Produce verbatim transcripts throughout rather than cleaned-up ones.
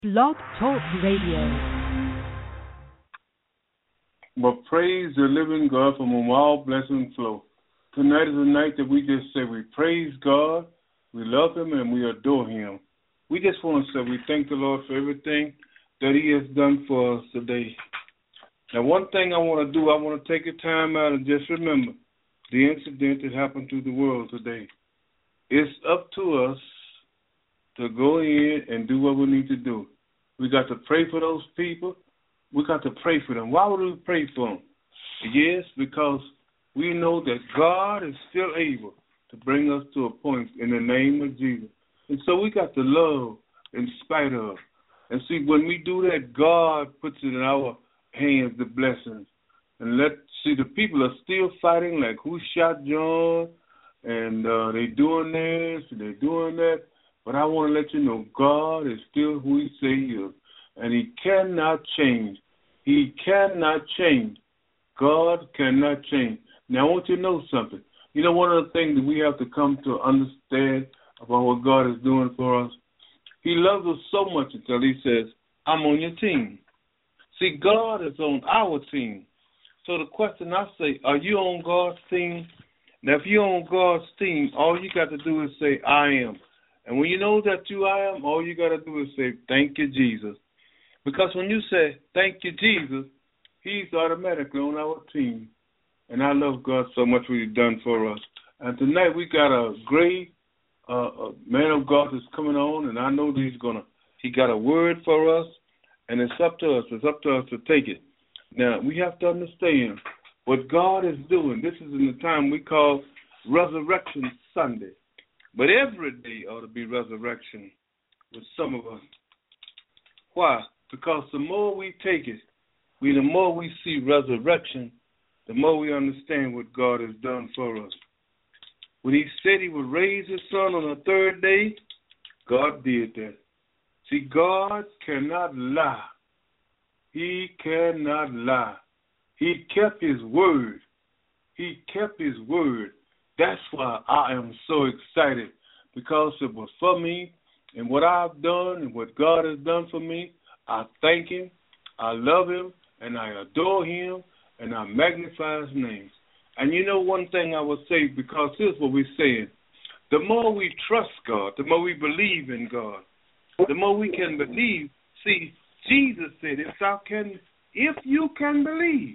Blog Talk Radio. But praise the living God from whom all blessings flow. Tonight is a night that we just say we praise God, we love Him, and we adore Him. We just want to say we thank the Lord for everything that He has done for us today. Now, one thing I want to do, I want to take a time out and just remember the incident that happened to the world today. It's up to us to go in and do what we need to do. We got to pray for those people. We got to pray for them. Why would we pray for them? Yes, because we know that God is still able to bring us to a point in the name of Jesus. And so we got to love in spite of. And see, when we do that, God puts it in our hands, the blessings. And let see, the people are still fighting like who shot John, and uh, they doing this, and they doing that. But I want to let you know, God is still who He say He is. And He cannot change. He cannot change. God cannot change. Now, I want you to know something. You know, one of the things that we have to come to understand about what God is doing for us, He loves us so much until He says, I'm on your team. See, God is on our team. So the question I say, are you on God's team? Now, if you're on God's team, all you got to do is say, I am. And when you know that you I am, all you got to do is say, thank you, Jesus. Because when you say, thank you, Jesus, He's automatically on our team. And I love God so much what He's done for us. And tonight we got a great uh, a man of God that's coming on, and I know that he's gonna. He got a word for us, and it's up to us. It's up to us to take it. Now, we have to understand what God is doing. This is in the time we call Resurrection Sunday. But every day ought to be resurrection with some of us. Why? Because the more we take it, we the more we see resurrection, the more we understand what God has done for us. When He said He would raise His Son on the third day, God did that. See, God cannot lie. He cannot lie. He kept His word. He kept His word. That's why I am so excited, because it was for me and what I've done and what God has done for me. I thank Him, I love Him, and I adore Him, and I magnify His name. And you know one thing I will say, because here's what we're saying. The more we trust God, the more we believe in God, the more we can believe. See, Jesus said, if thou can, if you can believe,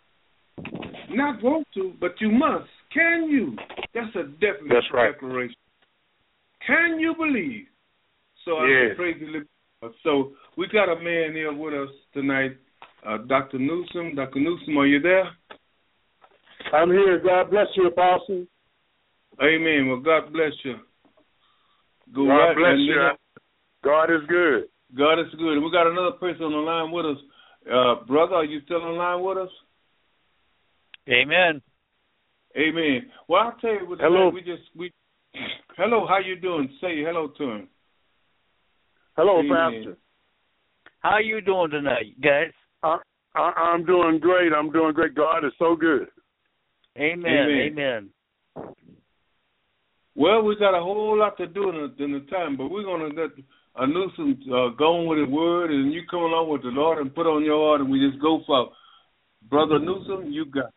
not want to, but you must. Can you? That's a definite That's right. declaration. Can you believe? So I yes. praise the living God. So we got a man here with us tonight, uh, Doctor Newsom. Doctor Newsom, are you there? I'm here. God bless you, Apostle. Amen. Well, God bless you. Go God right bless you. Then, God is good. God is good. And we got another person on the line with us. Uh, brother, are you still on the line with us? Amen. Amen. Well, I'll tell you what. Hello. We just we. Hello, how you doing? Say hello to him. Hello, Amen. Pastor. How you doing tonight, guys? I, I, I'm doing great. I'm doing great. God is so good. Amen. Amen. Amen. Well, we got a whole lot to do in the, in the time, but we're gonna let a Newsom uh, go on with His word, and you come along with the Lord and put on your heart, and we just go for Brother Newsom. You got.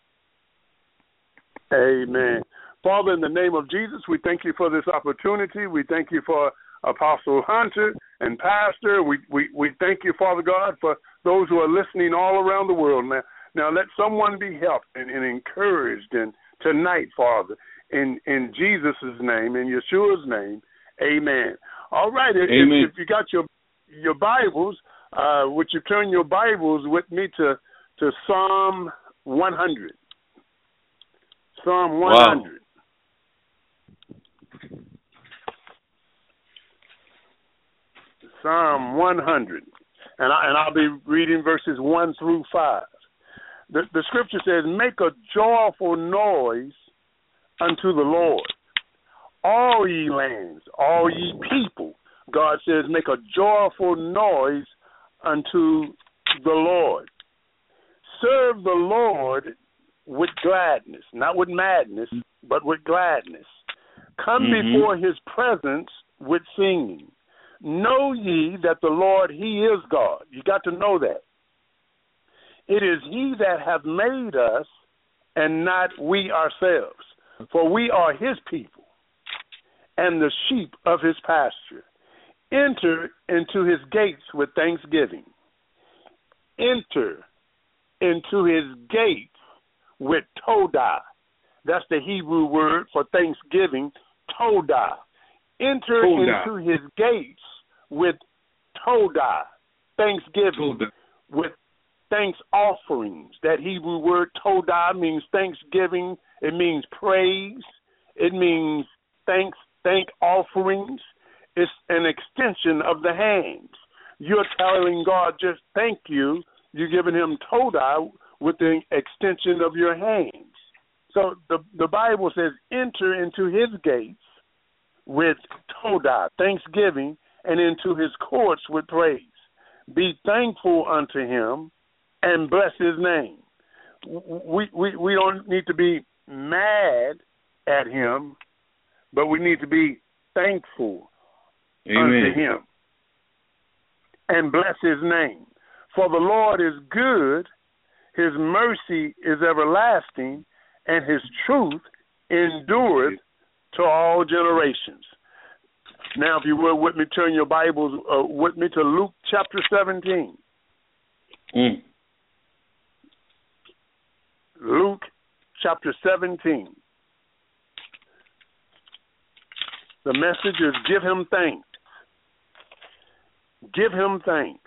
Amen. Father, in the name of Jesus, we thank you for this opportunity. We thank you for Apostle Hunter and Pastor. We, we, we thank you, Father God, for those who are listening all around the world. Now, now let someone be helped and, and encouraged and tonight, Father, in, in Jesus' name, in Yeshua's name, amen. All right, if, amen. if, if you got your your Bibles, uh, would you turn your Bibles with me to, to Psalm one hundred? Psalm one hundred. Wow. Psalm one hundred. And, I, and I'll be reading verses one through five. The, the scripture says, make a joyful noise unto the Lord, all ye lands, all ye people. God says, make a joyful noise unto the Lord. Serve the Lord with gladness, not with madness, but with gladness. Come mm-hmm. before His presence with singing. know ye that the Lord, he is God. You got to know that. It is he that hath made us, and not we ourselves. For we are his people, and the sheep of his pasture. Enter into his gates with thanksgiving. Enter into his gates with Todah. That's the Hebrew word for thanksgiving, Todah. Enter Todah. Into his gates with Todah, thanksgiving, Todah. With thanks offerings. That Hebrew word Todah means thanksgiving. It means praise. It means thanks, thank offerings. It's an extension of the hands. You're telling God just thank you. You're giving him Todah with the extension of your hands. So the, the Bible says, enter into his gates with Todah, thanksgiving, and into his courts with praise. Be thankful unto him and bless his name. We, we, we don't need to be mad at him, but we need to be thankful Amen. Unto him and bless his name. For the Lord is good, his mercy is everlasting, and his truth endureth to all generations. Now, if you will, with me, turn your Bibles uh, with me to Luke chapter seventeen. Mm. Luke chapter seventeen. The message is give him thanks. Give him thanks.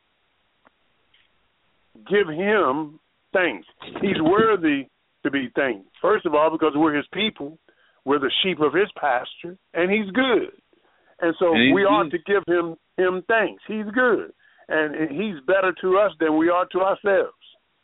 Give him thanks. He's worthy to be thanked. First of all, because we're his people. We're the sheep of his pasture, and he's good. And so and we ought to give him, him thanks. He's good. And, and he's better to us than we are to ourselves.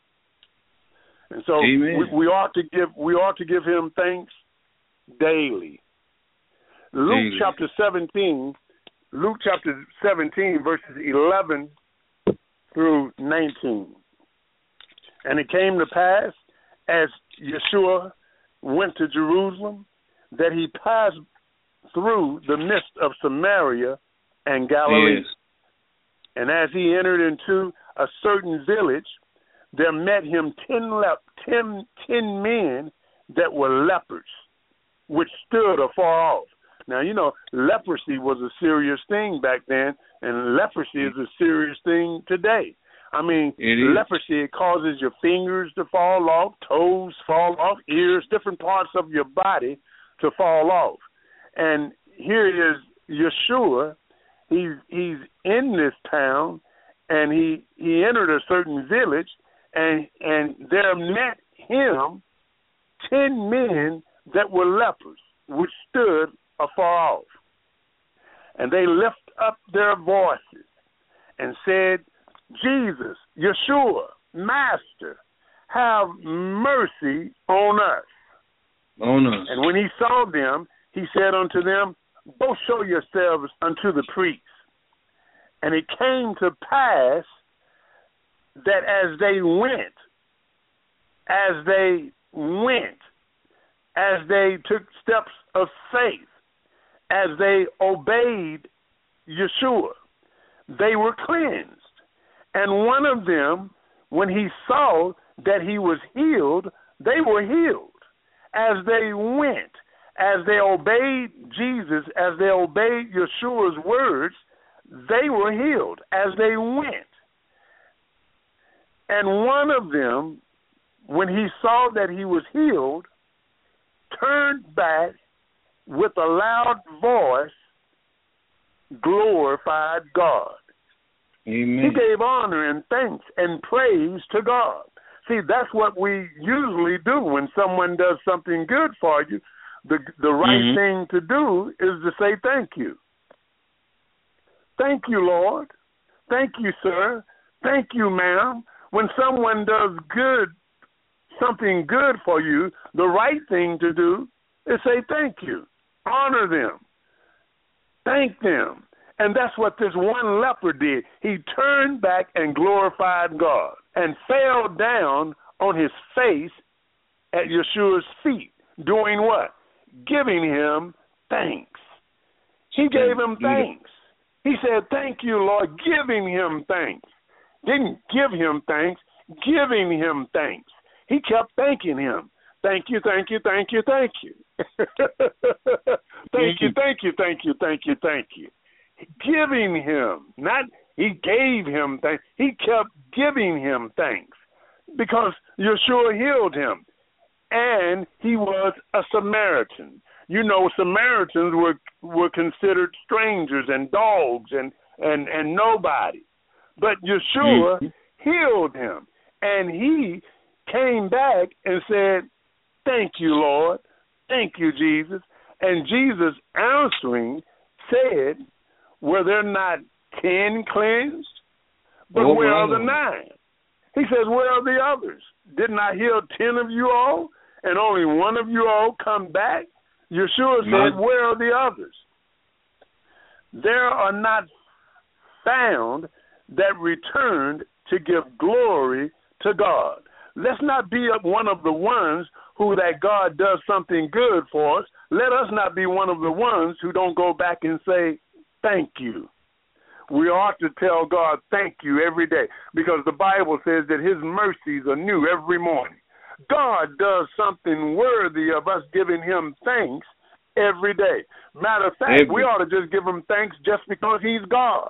And so we, we ought to give we ought to give him thanks daily. Luke daily. chapter seventeen, Luke chapter seventeen, verses eleven through nineteen. And it came to pass, as Yeshua went to Jerusalem, that he passed through the midst of Samaria and Galilee. Yes. And as he entered into a certain village, there met him ten, lep- ten, ten men that were lepers, which stood afar off. Now, you know, leprosy was a serious thing back then, and leprosy is a serious thing today. I mean, it leprosy, it causes your fingers to fall off, toes fall off, ears, different parts of your body to fall off. And here is Yeshua. He's, he's in this town, and he, he entered a certain village, and, and there met him ten men that were lepers, which stood afar off. And they lift up their voices and said, Jesus, Yeshua, Master, have mercy on us. On us. And when he saw them, he said unto them, go show yourselves unto the priests. And it came to pass that as they went, as they went, as they took steps of faith, as they obeyed Yeshua, they were cleansed. And one of them, when he saw that he was healed, they were healed. As they went, as they obeyed Jesus, as they obeyed Yeshua's words, they were healed as they went. And one of them, when he saw that he was healed, turned back with a loud voice, glorified God. Amen. He gave honor and thanks and praise to God. See, that's what we usually do when someone does something good for you. The the right mm-hmm. thing to do is to say thank you. Thank you, Lord. Thank you, sir. Thank you, ma'am. When someone does good, something good for you, the right thing to do is say thank you. Honor them. Thank them. And that's what this one leper did. He turned back and glorified God and fell down on his face at Yeshua's feet, doing what? Giving him thanks. He gave him thanks. He said, thank you, Lord, giving him thanks. Didn't give him thanks, giving him thanks. He kept thanking him. Thank you, thank you, thank you, thank you. Thank you, thank you, thank you, thank you, thank you. Giving him, not he gave him thanks. He kept giving him thanks because Yeshua healed him. And he was a Samaritan. You know, Samaritans were were considered strangers and dogs and, and, and nobody. But Yeshua mm-hmm. healed him. And he came back and said, thank you, Lord. Thank you, Jesus. And Jesus answering said, were there not ten cleansed? But oh, where wow. are the nine? He says, where are the others? Didn't I heal ten of you all? And only one of you all come back? Yeshua said, where are the others? There are not found that returned to give glory to God. Let's not be one of the ones who that God does something good for us. Let us not be one of the ones who don't go back and say, thank you. We ought to tell God thank you every day because the Bible says that his mercies are new every morning. God does something worthy of us giving him thanks every day. Matter of fact, every. we ought to just give him thanks just because he's God.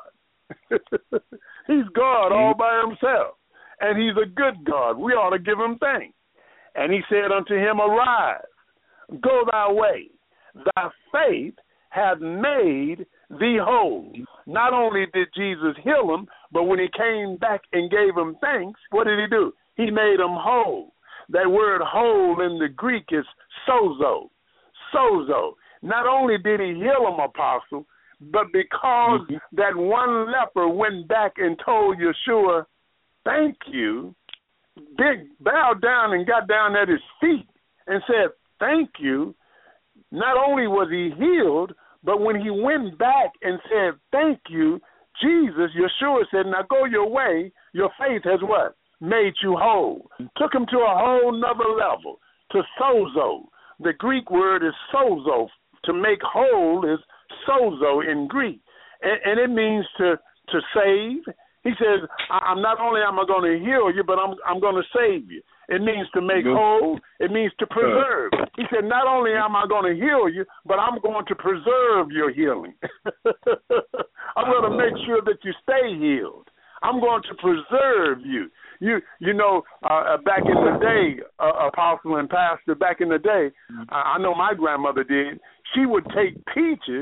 He's God all by himself, and he's a good God. We ought to give him thanks. And he said unto him, arise, go thy way. Thy faith hath made thee whole. Not only did Jesus heal him, but when he came back and gave him thanks, what did he do? He made him whole. That word whole in the Greek is sozo. Sozo. Not only did he heal him, Apostle, but because mm-hmm. that one leper went back and told Yeshua, thank you, big bowed down and got down at his feet and said, thank you. Not only was he healed, but when he went back and said, thank you, Jesus, Yeshua said, now go your way. Your faith has what? Made you whole. Took him to a whole nother level, to sozo. The Greek word is sozo. To make whole is sozo in Greek. And, and it means to, to save. He says, I'm not only am I going to heal you, but I'm I'm going to save you. It means to make whole. It means to preserve. He said, not only am I going to heal you, but I'm going to preserve your healing. I'm going to make sure that you stay healed. I'm going to preserve you. You you know, uh, back in the day, uh, Apostle and Pastor, back in the day, uh, I know my grandmother did, she would take peaches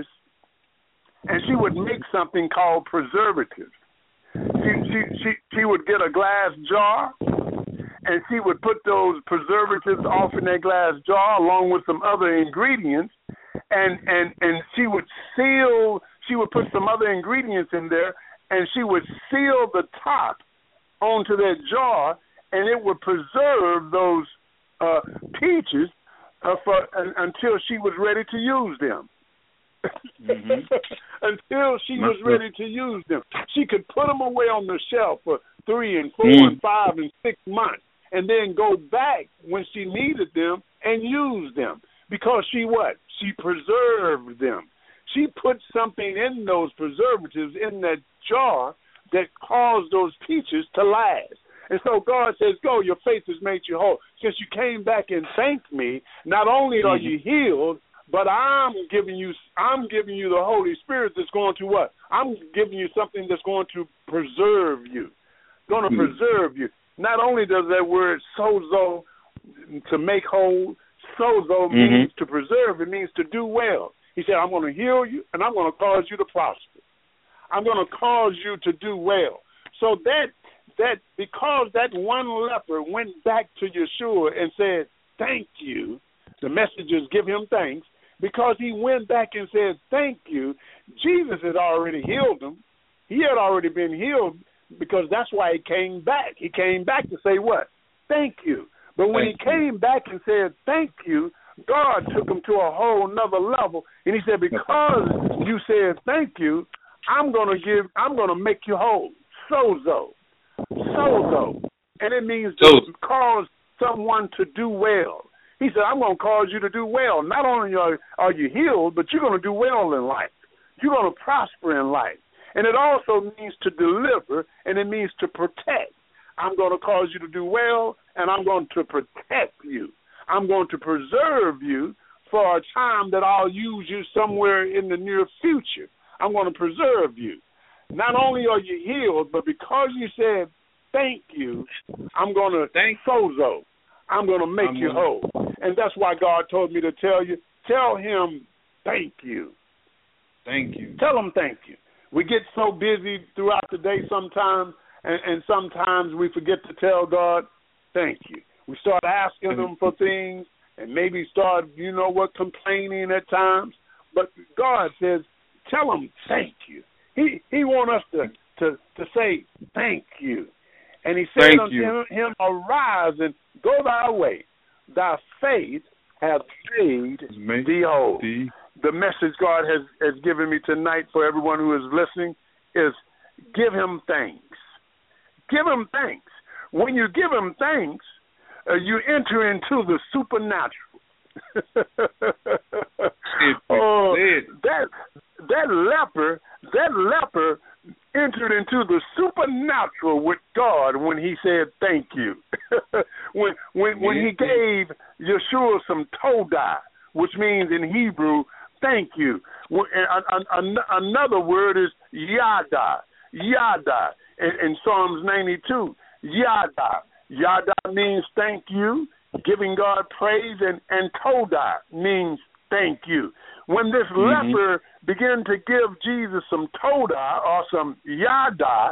and she would make something called preservatives. She, she, she, she would get a glass jar and she would put those preservatives off in that glass jar along with some other ingredients, and, and, and she would seal, she would put some other ingredients in there, and she would seal the top onto that jar, and it would preserve those uh, peaches uh, for uh, until she was ready to use them. Mm-hmm. Until she was ready to use them. She could put them away on the shelf for three and four mm. and five and six months and then go back when she needed them and use them because she what? She preserved them. She put something in those preservatives in that jar that caused those peaches to last. And so God says, go, your faith has made you whole. Since you came back and thanked me, not only are you healed, but I'm giving you I'm giving you the Holy Spirit that's going to what? I'm giving you something that's going to preserve you. Going to mm-hmm. preserve you. Not only does that word sozo, to make whole, sozo mm-hmm. means to preserve, it means to do well. He said, I'm going to heal you and I'm going to cause you to prosper. I'm going to cause you to do well. So that that because that one leper went back to Yeshua and said, thank you, the messengers give him thanks, because he went back and said, thank you, Jesus had already healed him. He had already been healed because that's why he came back. He came back to say what? Thank you. But when thank he you. came back and said, thank you, God took him to a whole nother level. And he said, because you said thank you, I'm going to give, I'm going to make you whole. Sozo. Sozo. And it means to so, cause someone to do well. He said, I'm going to cause you to do well. Not only are, are you healed, but you're going to do well in life. You're going to prosper in life. And it also means to deliver, and it means to protect. I'm going to cause you to do well, and I'm going to protect you. I'm going to preserve you for a time that I'll use you somewhere in the near future. I'm going to preserve you. Not only are you healed, but because you said thank you, I'm going to thank sozo. I'm going to make I'm you whole. And that's why God told me to tell you, tell him thank you. Thank you. Tell him thank you. We get so busy throughout the day sometimes, and, and sometimes we forget to tell God thank you. We start asking him for things and maybe start, you know what, complaining at times. But God says, tell him thank you. He he wants us to, to, to say thank you. And he said thank unto you. him, arise and go thy way. Thy faith hath made thee whole. The, the message God has, has given me tonight for everyone who is listening is give him thanks. Give him thanks. When you give him thanks, uh, you enter into the supernatural. oh, that that leper, that leper entered into the supernatural with God when he said thank you. when when when he gave Yeshua some todah, which means in Hebrew thank you. Another word is yada, yada in, in Psalms ninety-two. Yada, yada means thank you, giving God praise, and and todah means thank you. When this mm-hmm. leper began to give Jesus some todah or some yada,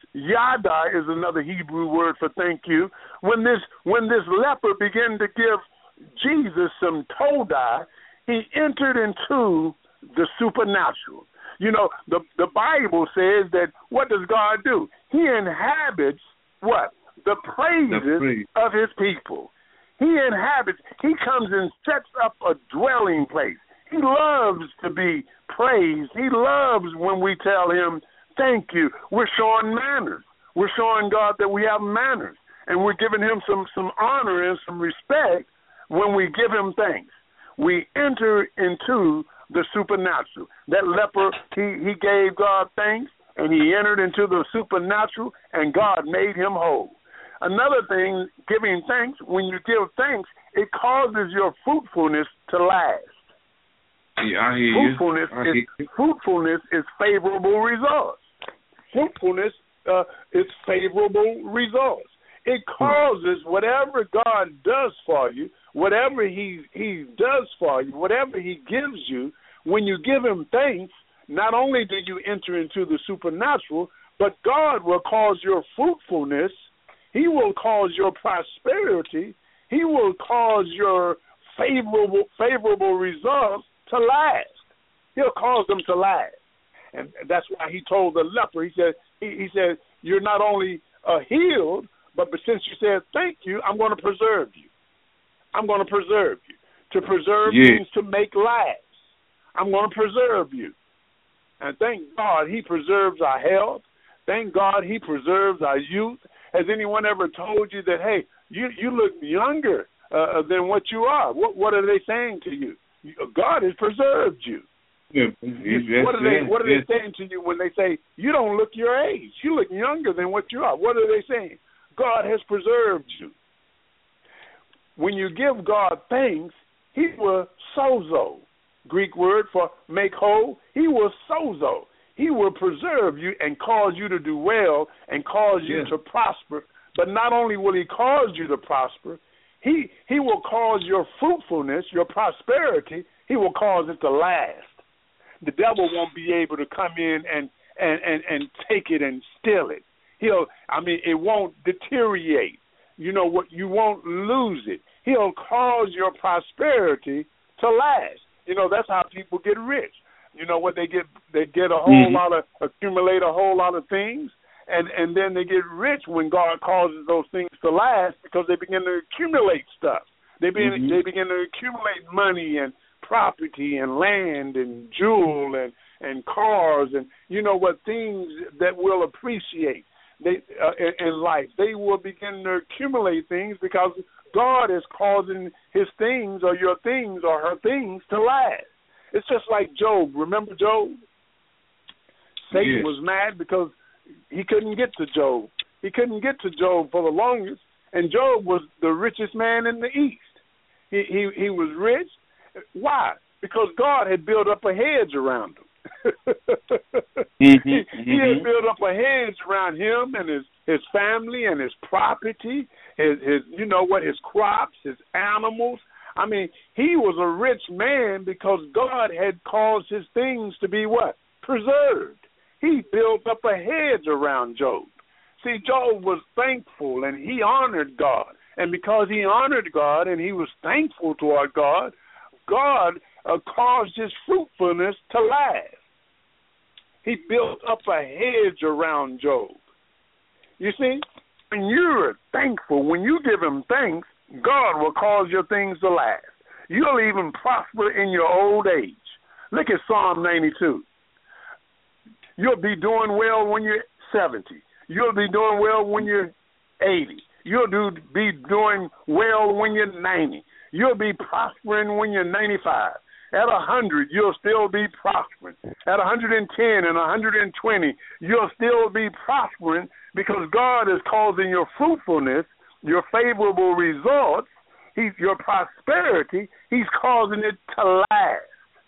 yada is another Hebrew word for thank you. When this when this leper began to give Jesus some todah, he entered into the supernatural. You know, the the Bible says that what does God do? He inhabits what? The praises the praise. of his people. He inhabits, he comes and sets up a dwelling place. He loves to be praised. He loves when we tell him, thank you. We're showing manners. We're showing God that we have manners. And we're giving him some, some honor and some respect when we give him thanks. We enter into the supernatural. That leper, he, he gave God thanks, and he entered into the supernatural, and God made him whole. Another thing, giving thanks, when you give thanks, it causes your fruitfulness to last. Yeah, I hear fruitfulness you. I is hear fruitfulness is favorable results. Fruitfulness uh, is favorable results. It causes whatever God does for you, whatever he he does for you, whatever he gives you, when you give him thanks, not only do you enter into the supernatural, but God will cause your fruitfulness, he will cause your prosperity, he will cause your favorable favorable results to last. He'll cause them to last. And that's why he told the leper, he said, he, he said, you're not only uh, healed, but, but since you said thank you, I'm going to preserve you. I'm going to preserve you. To preserve yeah. means to make last. I'm going to preserve you. And thank God he preserves our health. Thank God he preserves our youth. Has anyone ever told you that, hey, you, you look younger uh, than what you are? What, what are they saying to you? God has preserved you. Yeah, what are they What are they saying to you when they say you don't look your age? You look younger than what you are. What are they saying? God has preserved you. When you give God thanks, he will sozo, Greek word for make whole. He will sozo. He will preserve you and cause you to do well and cause you yeah. to prosper. But not only will he cause you to prosper, he he will cause your fruitfulness, your prosperity, he will cause it to last. The devil won't be able to come in and, and, and, and take it and steal it. He'll, I mean, it won't deteriorate. You know what? You won't lose it. He'll cause your prosperity to last. You know, that's how people get rich. You know what? They get they get a whole mm-hmm. lot of, accumulate a whole lot of things, and, and then they get rich when God causes those things to last because they begin to accumulate stuff. They begin, mm-hmm. they begin to accumulate money and property and land and jewel and, and cars and, you know what, things that will appreciate they uh, in, in life. They will begin to accumulate things because God is causing his things or your things or her things to last. It's just like Job. Remember Job? Satan yes. was mad because he couldn't get to Job. He couldn't get to Job for the longest, and Job was the richest man in the East. He he, he was rich. Why? Because God had built up a hedge around him. mm-hmm, he, mm-hmm. he had built up a hedge around him and his, his family and his property, his, his you know what, his crops, his animals. I mean, he was a rich man because God had caused his things to be what? Preserved. He built up a hedge around Job. See, Job was thankful and he honored God. And because he honored God and he was thankful toward God, God uh, caused his fruitfulness to last. He built up a hedge around Job. You see, when you're thankful, when you give him thanks, God will cause your things to last. You'll even prosper in your old age. Look at Psalm ninety-two. You'll be doing well when you're seventy. You'll be doing well when you're eighty. You'll do, be doing well when you're ninety. You'll be prospering when you're ninety-five. At one hundred, you'll still be prospering. At one hundred ten and one hundred twenty, you'll still be prospering because God is causing your fruitfulness, your favorable results, he's, your prosperity, he's causing it to last.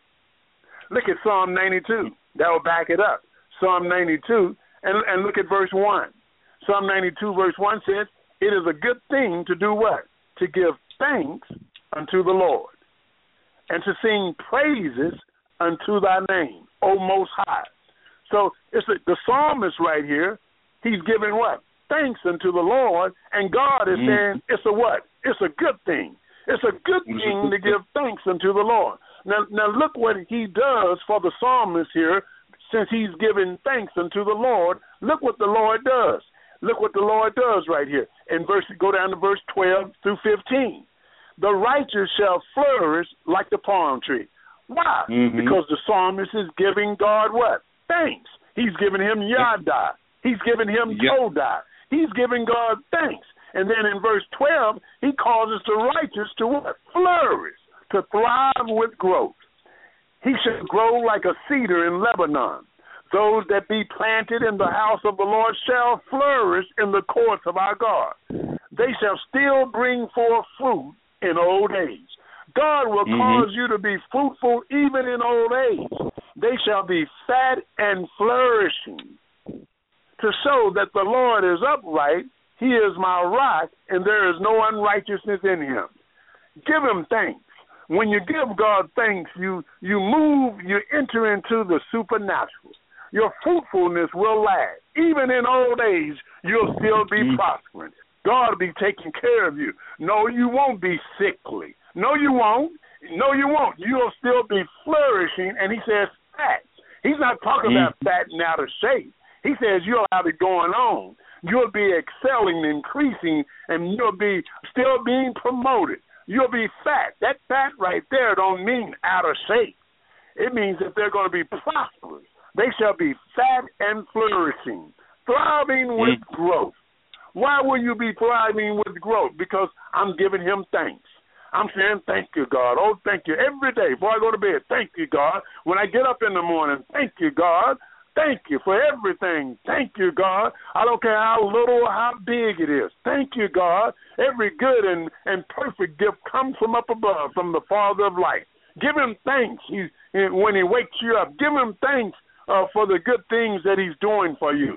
Look at Psalm ninety-two. That will back it up. Psalm ninety-two, and, and look at verse one. Psalm ninety-two, verse one says, it is a good thing to do what? To give thanks unto the Lord, and to sing praises unto thy name, O Most High. So it's a, the psalmist right here, he's giving what? Thanks unto the Lord, and God is mm. saying it's a what? It's a good thing. It's a good thing to give thanks unto the Lord. Now, now look what he does for the psalmist here, since he's giving thanks unto the Lord. Look what the Lord does. Look what the Lord does right here. In verse, go down to verse twelve through fifteen. The righteous shall flourish like the palm tree. Why? Mm-hmm. Because the psalmist is giving God what? Thanks. He's giving him Yada. He's giving him yep. Yoda. He's giving God thanks. And then in verse twelve, he causes the righteous to what? Flourish, to thrive with growth. He shall grow like a cedar in Lebanon. Those that be planted in the house of the Lord shall flourish in the courts of our God. They shall still bring forth fruit in old age. God will mm-hmm. cause you to be fruitful even in old age. They shall be fat and flourishing, to show that the Lord is upright. He is my rock, and there is no unrighteousness in him. Give him thanks. When you give God thanks, you, you move, you enter into the supernatural. Your fruitfulness will last. Even in old age, you'll still be mm-hmm. prospering. God will be taking care of you. No, you won't be sickly. No, you won't. No, you won't. You'll still be flourishing, and he says fat. He's not talking mm-hmm. about fat and out of shape. He says you'll have it going on. You'll be excelling, increasing, and you'll be still being promoted. You'll be fat. That fat right there don't mean out of shape. It means that they're going to be prosperous. They shall be fat and flourishing, thriving with mm. growth. Why will you be thriving with growth? Because I'm giving him thanks. I'm saying, thank you, God. Oh, thank you. Every day before I go to bed, thank you, God. When I get up in the morning, thank you, God. Thank you for everything. Thank you, God. I don't care how little or how big it is. Thank you, God. Every good and, and perfect gift comes from up above, from the Father of light. Give him thanks he, when he wakes you up. Give him thanks uh, for the good things that he's doing for you.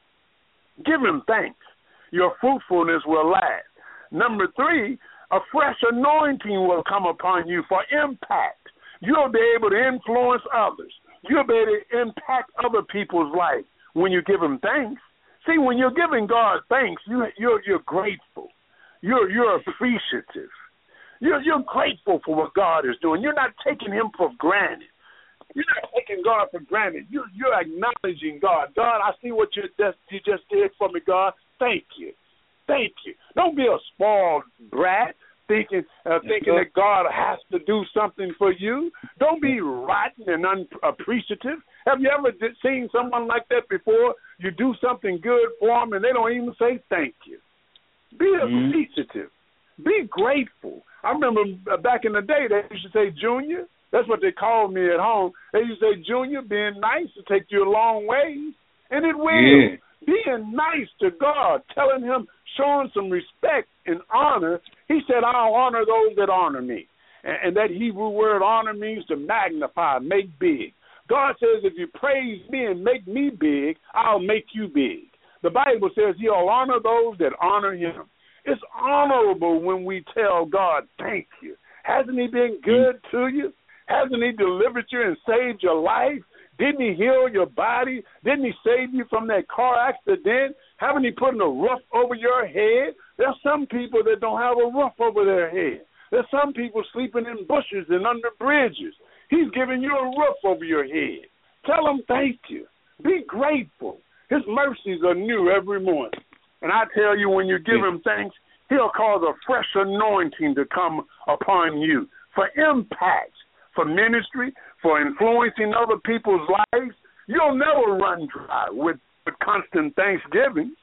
Give him thanks. Your fruitfulness will last. Number three, a fresh anointing will come upon you for impact. You'll be able to influence others. You'll be able to impact other people's life when you give them thanks. See, when you're giving God thanks, you, you're you're grateful. You're you're appreciative. You're you're grateful for what God is doing. You're not taking him for granted. You're not taking God for granted. You you're acknowledging God. God, I see what you just you just did for me, God. Thank you. Thank you. Don't be a spoiled brat thinking uh, thinking that God has to do something for you. Don't be rotten and unappreciative. Have you ever seen someone like that before? You do something good for them and they don't even say thank you. Be appreciative. Mm-hmm. Be grateful. I remember back in the day they used to say, Junior, That's what they called me at home. They used to say, Junior, being nice will take you a long way. And it will. Yeah. Being nice to God, telling him, showing some respect and honor. He said, I'll honor those that honor me. And, and that Hebrew word honor means to magnify, make big. God says, if you praise me and make me big, I'll make you big. The Bible says he'll honor those that honor him. It's honorable when we tell God, thank you. Hasn't he been good to you? Hasn't he delivered you and saved your life? Didn't he heal your body? Didn't he save you from that car accident? Haven't he put a roof over your head? There's some people that don't have a roof over their head. There's some people sleeping in bushes and under bridges. He's giving you a roof over your head. Tell him thank you. Be grateful. His mercies are new every morning. And I tell you, when you give him thanks, he'll cause a fresh anointing to come upon you for impact, for ministry, for influencing other people's lives. You'll never run dry with, with constant thanksgiving.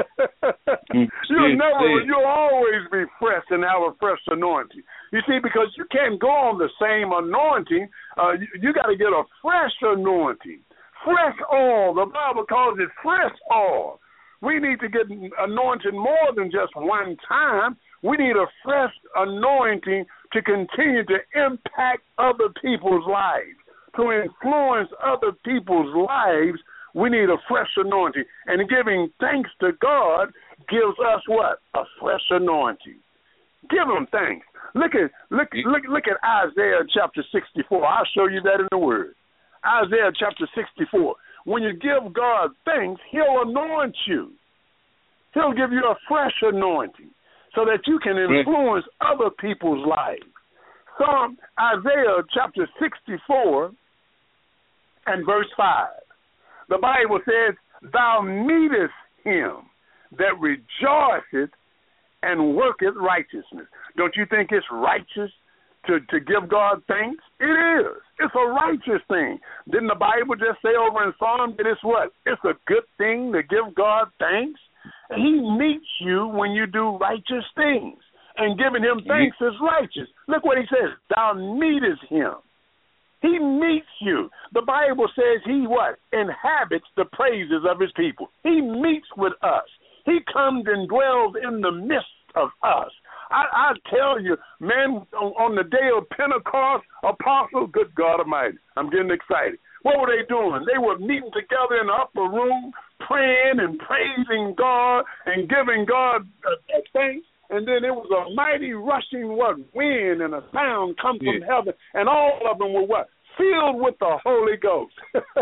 you'll never, you'll always be fresh and have a fresh anointing. You see, because you can't go on the same anointing. Uh, you you got to get a fresh anointing. Fresh oil. The Bible calls it fresh oil. We need to get anointed more than just one time. We need a fresh anointing to continue to impact other people's lives, to influence other people's lives. We need a fresh anointing. And giving thanks to God gives us what? A fresh anointing. Give him thanks. Look at look look look at Isaiah chapter sixty-four. I'll show you that in the Word. Isaiah chapter sixty-four. When you give God thanks, he'll anoint you. He'll give you a fresh anointing so that you can influence other people's lives. Psalm Isaiah chapter sixty-four and verse five. The Bible says, thou meetest him that rejoiceth and worketh righteousness. Don't you think it's righteous to, to give God thanks? It is. It's a righteous thing. Didn't the Bible just say over in Psalm that it's what? It's a good thing to give God thanks? He meets you when you do righteous things. And giving him thanks is righteous. Look what he says. Thou meetest him. He meets you. The Bible says he what? Inhabits the praises of his people. He meets with us. He comes and dwells in the midst of us. I, I tell you, man, on, on the day of Pentecost, Apostle, good God Almighty, I'm getting excited. What were they doing? They were meeting together in the upper room, praying and praising God and giving God uh, thanks. And then it was a mighty rushing what? Wind and a sound come from yeah. heaven. And all of them were what? Filled with the Holy Ghost.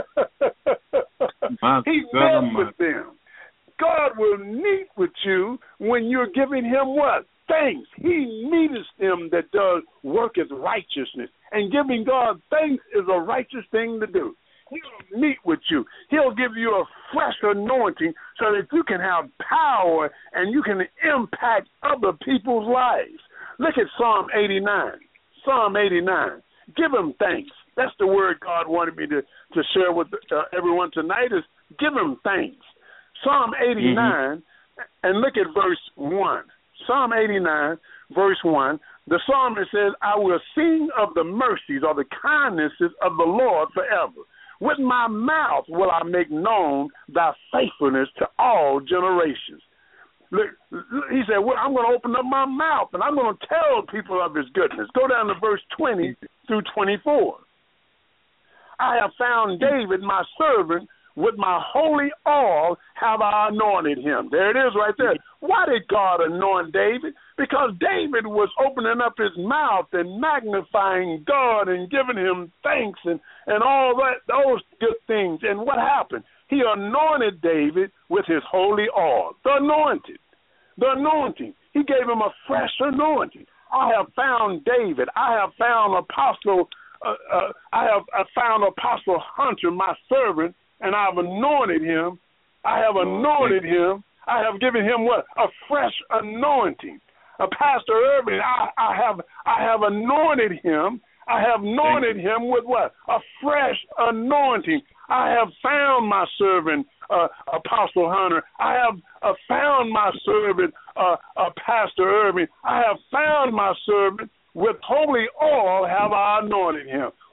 He met with them. God will meet with you when you're giving him what? Thanks. He meeteth them that does worketh righteousness. And giving God thanks is a righteous thing to do. He'll meet with you. He'll give you a fresh anointing so that you can have power and you can impact other people's lives. Look at Psalm eighty-nine. Psalm eighty-nine. Give him thanks. That's the word God wanted me to, to share with uh, everyone tonight is give him thanks. Psalm eighty-nine, mm-hmm. and look at verse one. Psalm eighty-nine, verse one. The psalmist says, I will sing of the mercies or the kindnesses of the Lord forever. With my mouth will I make known thy faithfulness to all generations. Look, he said, well, I'm going to open up my mouth, and I'm going to tell people of his goodness. Go down to verse twenty through twenty-four. I have found David, my servant, with my holy oil have I anointed him. There it is right there. Why did God anoint David? Because David was opening up his mouth and magnifying God and giving him thanks and, and all that, those good things. And what happened? He anointed David with his holy oil, the anointed, the anointing. He gave him a fresh anointing. I have found David. I have found Apostle, uh, uh, I have I found Apostle Hunter, my servant, and I've anointed him. I have anointed him. I have given him what? A fresh anointing. Uh, Pastor Irvin, I, I have I have anointed him. I have anointed him with what? A fresh anointing. I have found my servant, uh, Apostle Hunter. I have uh, found my servant, uh, uh, Pastor Irvin. I have found my servant. With holy oil have I anointed him.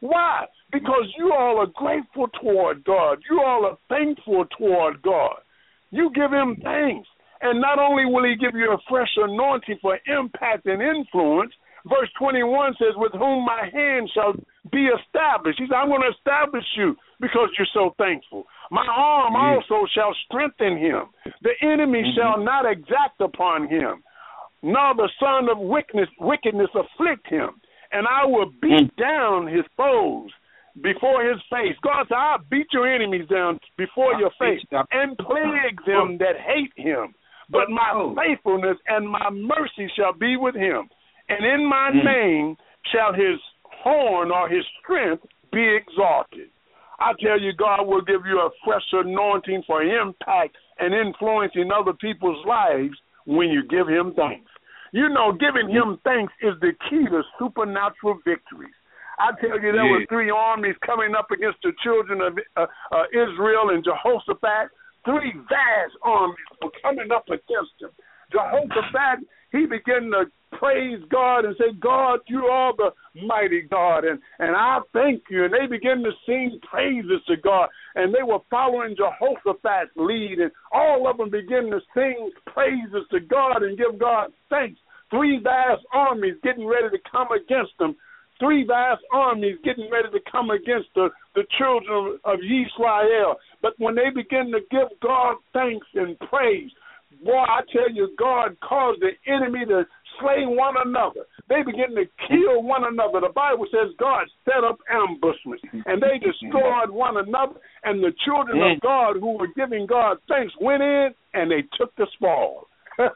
toward God. You all are thankful toward God. You give him thanks. And not only will he give you a fresh anointing for impact and influence, verse twenty-one says, with whom my hand shall be established. He said, I'm going to establish you because you're so thankful. My arm yeah. also shall strengthen him. The enemy mm-hmm. shall not exact upon him, nor the son of wickedness, wickedness afflict him. And I will beat mm. down his foes before his face. God said, I'll beat your enemies down before I'll your face and plague them that hate him. But my faithfulness and my mercy shall be with him. And in my mm. name shall his horn or his strength be exalted. I tell you, God will give you a fresh anointing for impact and influencing other people's lives when you give him thanks. You know, giving him thanks is the key to supernatural victories. I tell you, there yeah. were three armies coming up against the children of uh, uh, Israel and Jehoshaphat. Three vast armies were coming up against him. Jehoshaphat, he began to praise God and say, God, you are the mighty God, and, and I thank you. And they began to sing praises to God, and they were following Jehoshaphat's lead, and all of them began to sing praises to God and give God thanks. Three vast armies getting ready to come against them. Three vast armies getting ready to come against the, the children of Israel. But when they begin to give God thanks and praise, boy, I tell you, God caused the enemy to slay one another. They begin to kill one another. The Bible says God set up ambushments, and they destroyed one another, and the children of God who were giving God thanks went in, and they took the spoil. uh,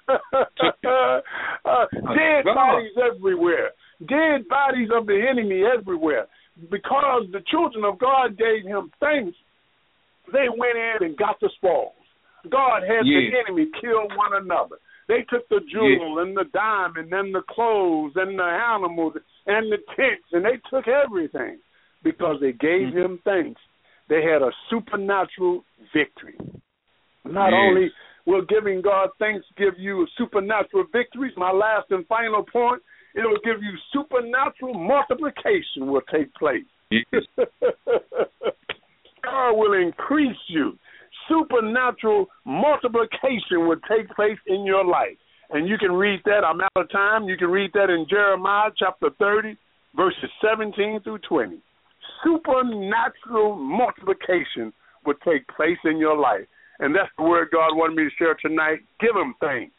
dead bodies everywhere. Dead bodies of the enemy everywhere. Because the children of God gave him thanks, they went in and got the spoils. God had yeah. the enemy kill one another. They took the jewel yeah. and the diamond and the clothes and the animals and the tents, and they took everything because they gave mm-hmm. him thanks. They had a supernatural victory. Not yes. only will giving God thanks give you supernatural victories, my last and final point, it will give you supernatural multiplication will take place. Yes. God will increase you. Supernatural multiplication will take place in your life. And you can read that. I'm out of time. You can read that in Jeremiah chapter thirty, verses seventeen through twenty. Supernatural multiplication will take place in your life. And that's the word God wanted me to share tonight. Give him thanks.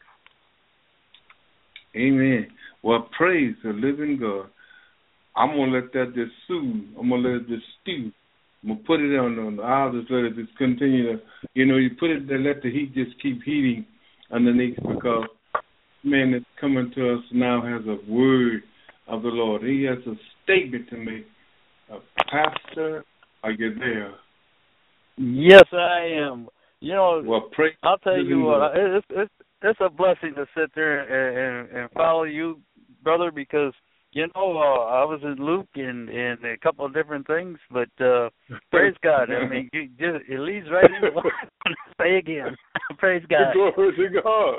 Amen. Well, praise the living God. I'm going to let that just soothe. I'm going to let it just stew. I'm going to put it on, on I'll just let it just continue to, you know, you put it there, let the heat just keep heating underneath, because man that's coming to us now has a word of the Lord. He has a statement to make. Uh, Pastor, are you there? Yes, I am. You know, well, pray I'll tell you what, it's, it's, it's a blessing to sit there and, and, and follow you, brother, because you know, uh, I was in Luke and, and a couple of different things, but uh, praise God. I mean, you just, it leads right into what I'm going to say again. Praise God. Glory to God.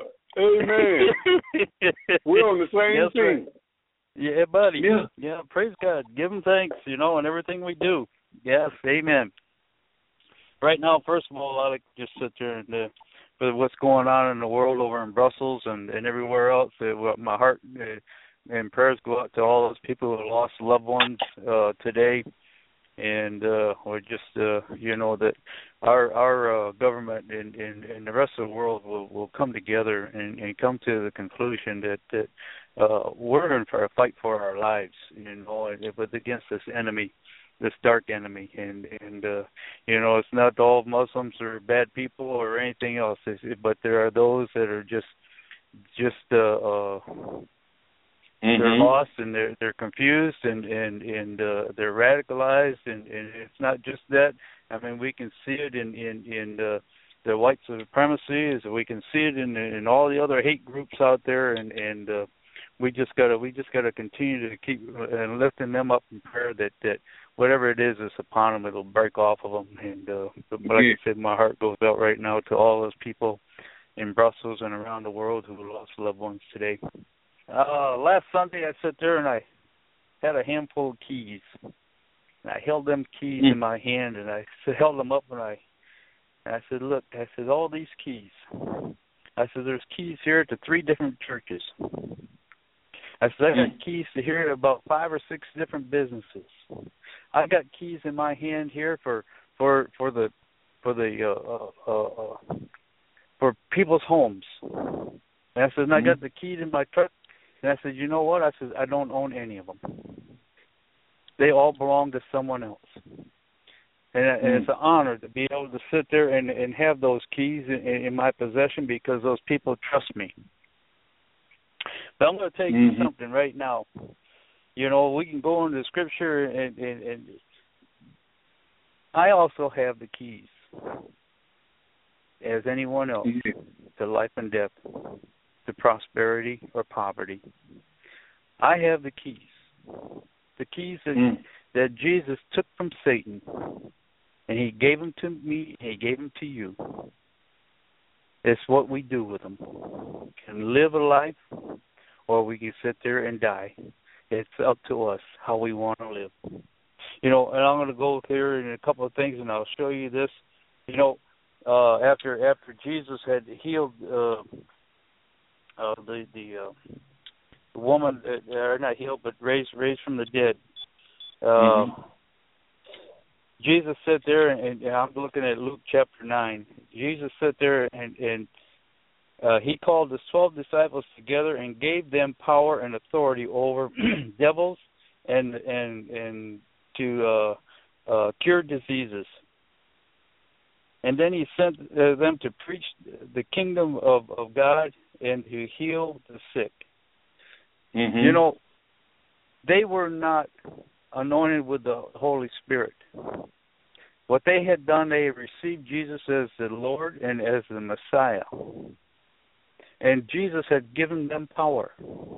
Amen. We're on the same yes, team. Right. Yeah, buddy. Yeah. yeah, praise God. Give him thanks, you know, in everything we do. Yes, amen. Right now, first of all, I like to just sit there and uh, with what's going on in the world over in Brussels and, and everywhere else. Uh, my heart uh, and prayers go out to all those people who lost loved ones uh, today, and uh, or just uh, you know that our our uh, government and, and, and the rest of the world will, will come together and, and come to the conclusion that that uh, we're in for a fight for our lives, you know, but against this enemy, this dark enemy, and and uh, you know, it's not all Muslims or bad people or anything else, but there are those that are just just uh, uh, mm-hmm. they're lost and they're they're confused and and and uh, they're radicalized, and, and it's not just that. I mean, we can see it in in in uh, the white supremacy, as we can see it in in all the other hate groups out there, and and uh, we just gotta we just gotta continue to keep uh, lifting them up in prayer that that whatever it is that's upon them, it'll break off of them. And uh, but like I said, my heart goes out right now to all those people in Brussels and around the world who lost loved ones today. Uh, last Sunday, I sat there and I had a handful of keys, And I held them keys Mm. in my hand, and I held them up, and I, and I said, look, I said, all these keys. I said, there's keys here to three different churches. I said, I got Mm. keys to here to about five or six different businesses. I got keys in my hand here for for for the for the uh, uh, uh, for people's homes. And I said, and I got the keys in my truck. And I said, you know what? I said, I don't own any of them. They all belong to someone else. And, mm. and it's an honor to be able to sit there and, and have those keys in, in my possession because those people trust me. But I'm going to tell you mm-hmm. something right now. You know, we can go into the scripture, and, and, and I also have the keys, as anyone else, mm-hmm. to life and death, to prosperity or poverty. I have the keys. The keys that, mm. that Jesus took from Satan, and he gave them to me, and he gave them to you. It's what we do with them. We can live a life, or we can sit there and die. It's up to us how we want to live. You know, and I'm going to go there in a couple of things, and I'll show you this. You know, uh, after after Jesus had healed uh, uh, the the, uh, the woman, uh, or not healed, but raised raised from the dead, uh, mm-hmm. Jesus sat there, and, and I'm looking at Luke chapter nine. Jesus sat there, and, and uh, he called the twelve disciples together and gave them power and authority over devils and and and to uh, uh, cure diseases. And then he sent uh, them to preach the kingdom of, of God and to heal the sick. Mm-hmm. You know, they were not anointed with the Holy Spirit. What they had done, they had received Jesus as the Lord and as the Messiah. And Jesus had given them power.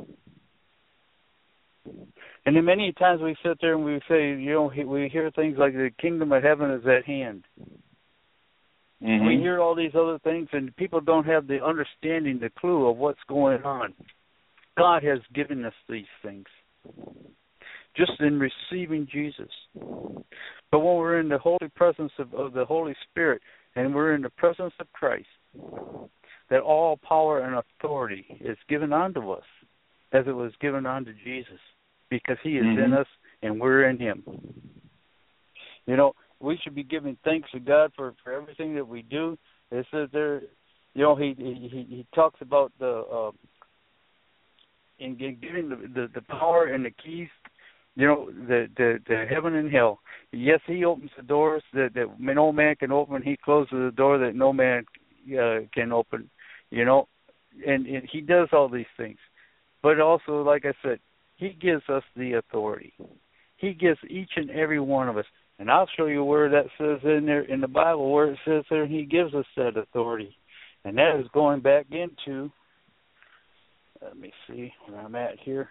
And then many times we sit there and we say, you know, we hear things like the kingdom of heaven is at hand. Mm-hmm. We hear all these other things, and people don't have the understanding, the clue of what's going on. God has given us these things just in receiving Jesus. But when we're in the holy presence of, of the Holy Spirit and we're in the presence of Christ, that all power and authority is given unto us as it was given unto Jesus, because he is mm-hmm. in us and we're in him. You know, we should be giving thanks to God for, for everything that we do. It says there, you know, he he, he talks about the uh, in giving the, the, the power and the keys, you know, the, the, the heaven and hell. Yes, he opens the doors that, that no man can open. He closes the door that no man uh, can open, you know, and, and he does all these things. But also, like I said, he gives us the authority. He gives each and every one of us. And I'll show you where that says in there in the Bible, where it says there he gives us that authority. And that is going back into, let me see where I'm at here.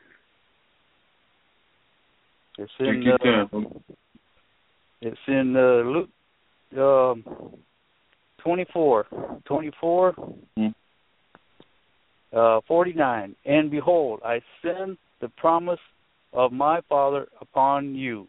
It's in uh, it's in uh, Luke um, twenty-four, twenty-four, mm-hmm. uh, forty-nine. And behold, I send the promise of my Father upon you.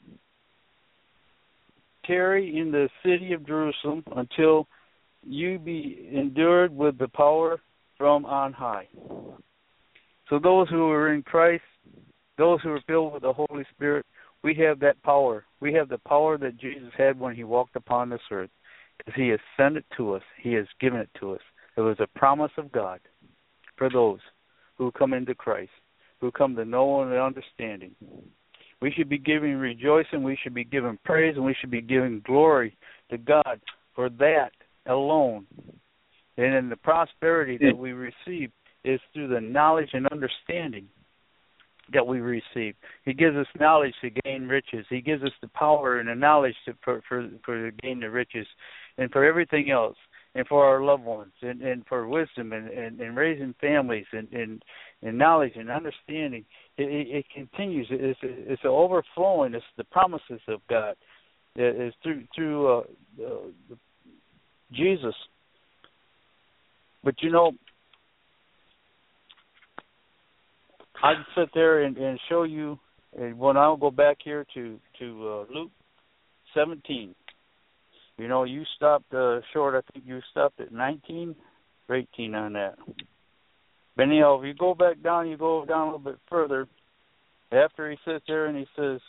Tarry in the city of Jerusalem until you be endured with the power from on high. So those who are in Christ, those who are filled with the Holy Spirit, we have that power. We have the power that Jesus had when he walked upon this earth, because he has sent it to us. He has given it to us. It was a promise of God for those who come into Christ, who come to know and understanding. We should be giving rejoicing, we should be giving praise, and we should be giving glory to God for that alone. And in the prosperity that we receive is through the knowledge and understanding that we receive. He gives us knowledge to gain riches. He gives us the power and the knowledge to, for, for, for to gain the riches, and for everything else, and for our loved ones, and, and for wisdom, and, and, and raising families, and, and, and knowledge and understanding. It, it, it continues. It's, it's an overflowing. It's the promises of God. It's through through uh, uh, Jesus. But you know, I can sit there and, and show you well, now I'll go back here to to uh, Luke seventeen. You know, you stopped uh, short. I think you stopped at nineteen or eighteen on that. But anyhow, if you go back down, you go down a little bit further. After he sits there and he says,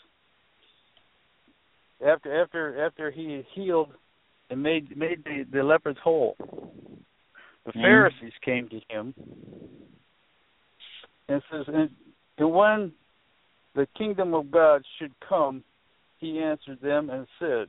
after after after he healed and made made the, the lepers whole, the mm-hmm. Pharisees came to him and says, and, and when the kingdom of God should come, he answered them and said,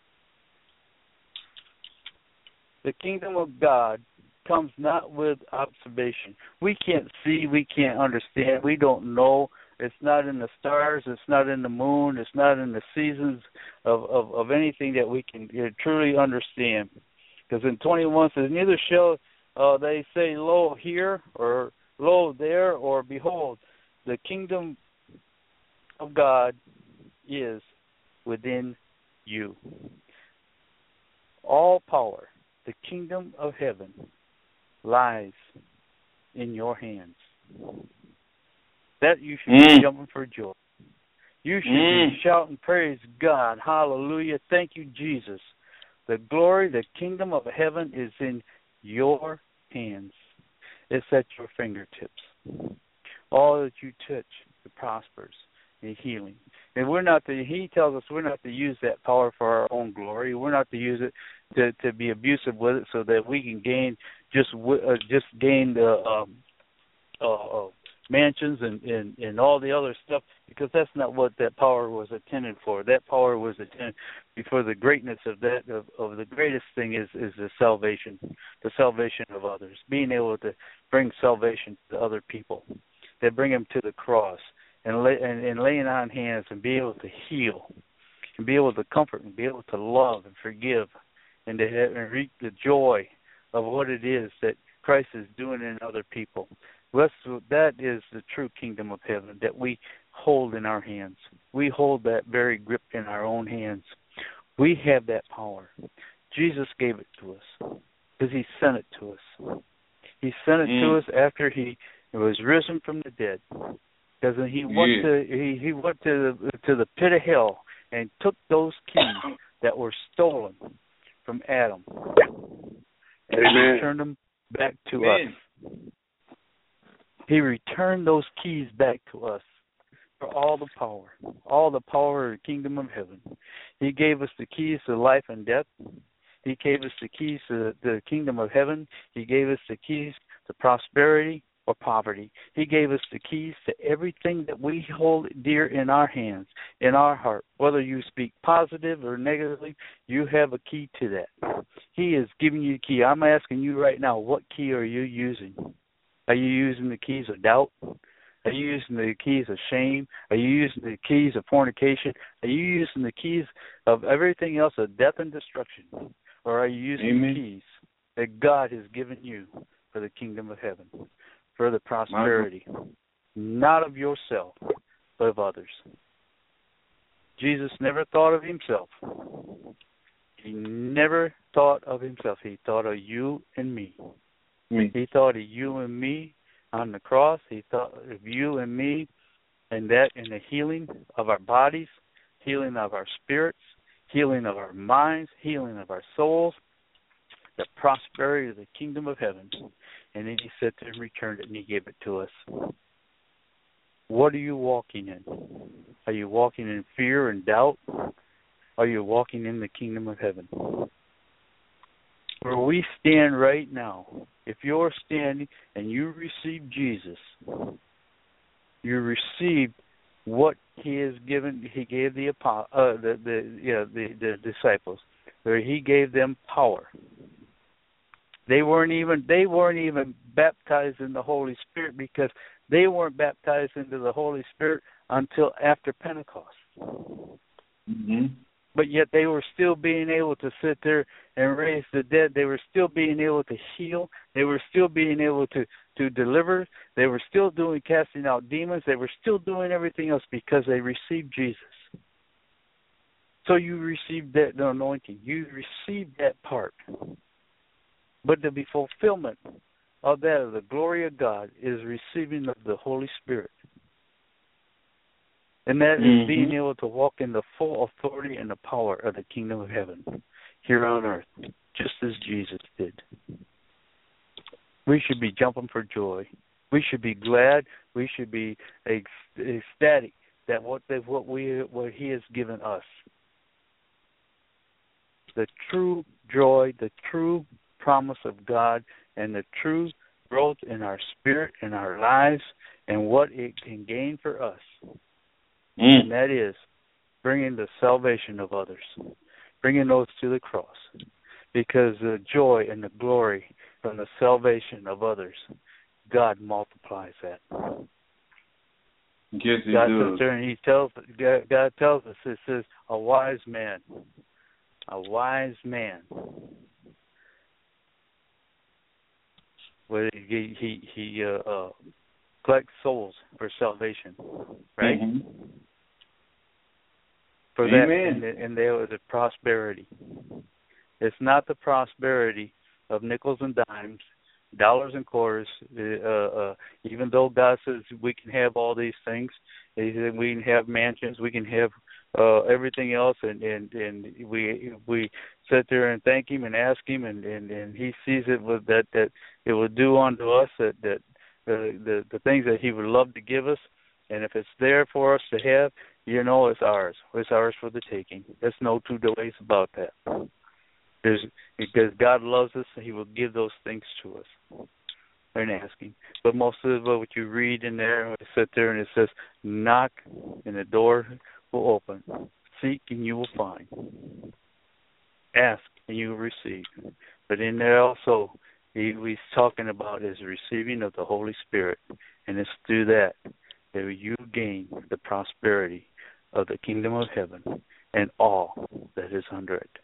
the kingdom of God comes not with observation. We can't see, we can't understand, we don't know. It's not in the stars, it's not in the moon, it's not in the seasons of, of, of anything that we can uh, truly understand. Because in twenty-one it says, neither shall uh, they say, lo, here, or lo, there, or behold, the kingdom of God is within you. All power, the kingdom of heaven, lies in your hands. That you should mm. be jumping for joy. You should mm. be shouting, praise God, hallelujah, thank you, Jesus. The glory, the kingdom of heaven is in your hands. It's at your fingertips. All that you touch, it prospers in healing. And we're not to, he tells us we're not to use that power for our own glory. We're not to use it to, to be abusive with it so that we can gain just uh, just gain the um, uh, uh, mansions and, and, and all the other stuff, because that's not what that power was intended for. That power was intended for the greatness of that, of, of the greatest thing is, is the salvation, the salvation of others, being able to bring salvation to other people, that bring them to the cross, and, lay, and, and laying on hands and be able to heal, and be able to comfort, and be able to love and forgive, and to have, and reap the joy of what it is that Christ is doing in other people. That is the true kingdom of heaven that we hold in our hands. We hold that very grip in our own hands. We have that power. Jesus gave it to us because he sent it to us. He sent it mm. to us after he was risen from the dead. Because he yeah. went to he, he went to the to the pit of hell and took those keys that were stolen from Adam and Amen. returned them back to Amen. us. He returned those keys back to us for all the power, all the power of the kingdom of heaven. He gave us the keys to life and death. He gave us the keys to the kingdom of heaven. He gave us the keys to prosperity or poverty. He gave us the keys to everything that we hold dear in our hands, in our heart. Whether you speak positive or negatively, you have a key to that. He is giving you the key. I'm asking you right now, what key are you using? Are you using the keys of doubt? Are you using the keys of shame? Are you using the keys of fornication? Are you using the keys of everything else of death and destruction? Or are you using Amen. the keys that God has given you for the kingdom of heaven, for the prosperity, not of yourself, but of others? Jesus never thought of himself. He never thought of himself. He thought of you and me. Me. He thought of you and me on the cross. He thought of you and me, and that in the healing of our bodies, healing of our spirits, healing of our minds, healing of our souls, the prosperity of the kingdom of heaven. And then he said to him, returned it, and he gave it to us. What are you walking in? Are you walking in fear and doubt? Are you walking in the kingdom of heaven? Where we stand right now, if you're standing and you receive Jesus, you received what he has given. He gave the uh, the the, yeah, the the disciples, where he gave them power. They weren't even they weren't even baptized in the Holy Spirit, because they weren't baptized into the Holy Spirit until after Pentecost. Mm-hmm. But yet they were still being able to sit there and raise the dead. They were still being able to heal. They were still being able to, to deliver. They were still doing casting out demons. They were still doing everything else because they received Jesus. So you received that anointing. You received that part. But to be fulfillment of that, of the glory of God, is receiving of the Holy Spirit. And that mm-hmm. is being able to walk in the full authority and the power of the kingdom of heaven here on earth, just as Jesus did. We should be jumping for joy. We should be glad. We should be ecstatic that what that what we what He has given us. The true joy, the true promise of God, and the true growth in our spirit and our lives, and what it can gain for us. Mm. And that is bringing the salvation of others, bringing those to the cross. Because the joy and the glory from the salvation of others, God multiplies that. Yes, He God does. sits there and He tells, God, God tells us, it says, a wise man, a wise man, where he he he uh, uh, collects souls for salvation, right? Mm-hmm. For Amen. that, and, and there was a prosperity. It's not the prosperity of nickels and dimes, dollars and quarters. Uh, uh, even though God says we can have all these things, He said we can have mansions, we can have uh, everything else, and, and, and we we sit there and thank Him and ask Him, and, and, and He sees it with that that it will do unto us that that uh, the the things that He would love to give us, and if it's there for us to have, you know, it's ours. It's ours for the taking. There's no two ways about that. There's, because God loves us, and He will give those things to us. And asking. But most of what you read in there, I sit there and it says, knock and the door will open. Seek and you will find. Ask and you will receive. But in there also, he, he's talking about is receiving of the Holy Spirit. And it's through that that you gain the prosperity of the kingdom of heaven and all that is under it.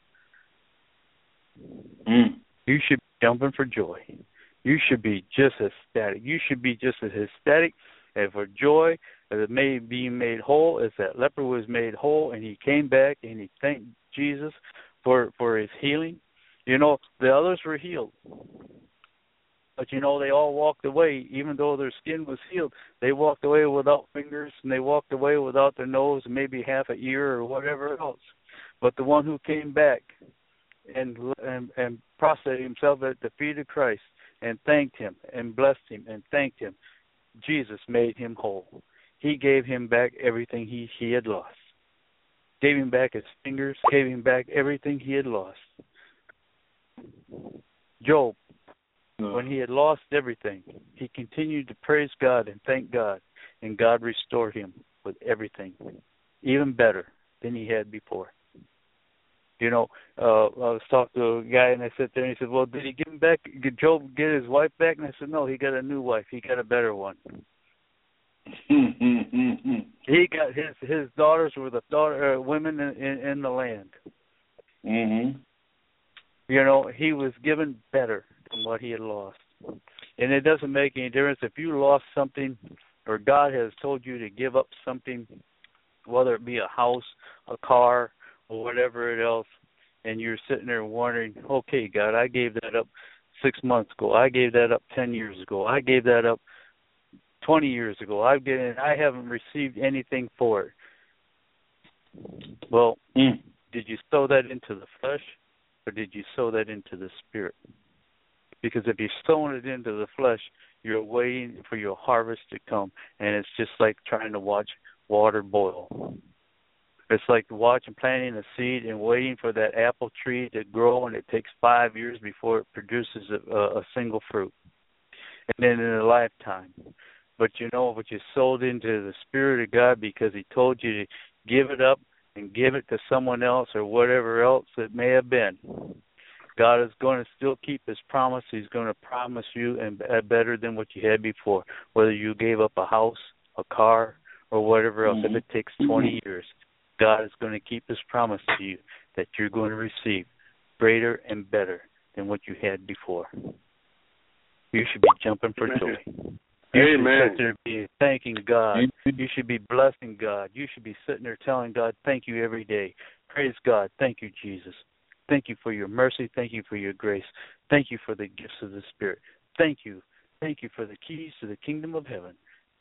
Mm. You should be jumping for joy. You should be just ecstatic. You should be just as ecstatic and for joy as it may be made whole, as that leper was made whole, and he came back and he thanked Jesus for, for his healing. You know, the others were healed. But, you know, they all walked away, even though their skin was healed. They walked away without fingers, and they walked away without their nose and maybe half an ear or whatever else. But the one who came back and and, and prostrated himself at the feet of Christ and thanked Him and blessed Him and thanked Him, Jesus made him whole. He gave him back everything he, he had lost. Gave him back his fingers, gave him back everything he had lost. Job, when he had lost everything, he continued to praise God and thank God, and God restored him with everything, even better than he had before. You know, uh, I was talking to a guy, and I sat there, and he said, well, did he give him back, did Job get his wife back? And I said, no, he got a new wife. He got a better one. He got his his daughters were the daughter uh, women in, in, in the land. Mm-hmm. You know, he was given better than what he had lost. And it doesn't make any difference if you lost something or God has told you to give up something, whether it be a house, a car, or whatever else, and you're sitting there wondering, okay, God, I gave that up six months ago. I gave that up ten years ago. I gave that up twenty years ago. I've given, I haven't received anything for it. Well, mm. did you sow that into the flesh, or did you sow that into the spirit? Because if you're sowing it into the flesh, you're waiting for your harvest to come, and it's just like trying to watch water boil. It's like watching planting a seed and waiting for that apple tree to grow, and it takes five years before it produces a, a single fruit. And then in a lifetime. But you know, but you sold into the Spirit of God because He told you to give it up and give it to someone else or whatever else it may have been. God is going to still keep His promise. He's going to promise you and better than what you had before, whether you gave up a house, a car, or whatever else. Mm-hmm. If it takes twenty years, God is going to keep His promise to you that you're going to receive greater and better than what you had before. You should be jumping for joy. You Amen. should sit there be thanking God. You should be blessing God. You should be sitting there telling God, thank you every day. Praise God. Thank you, Jesus. Thank you for your mercy. Thank you for your grace. Thank you for the gifts of the Spirit. Thank you. Thank you for the keys to the kingdom of heaven.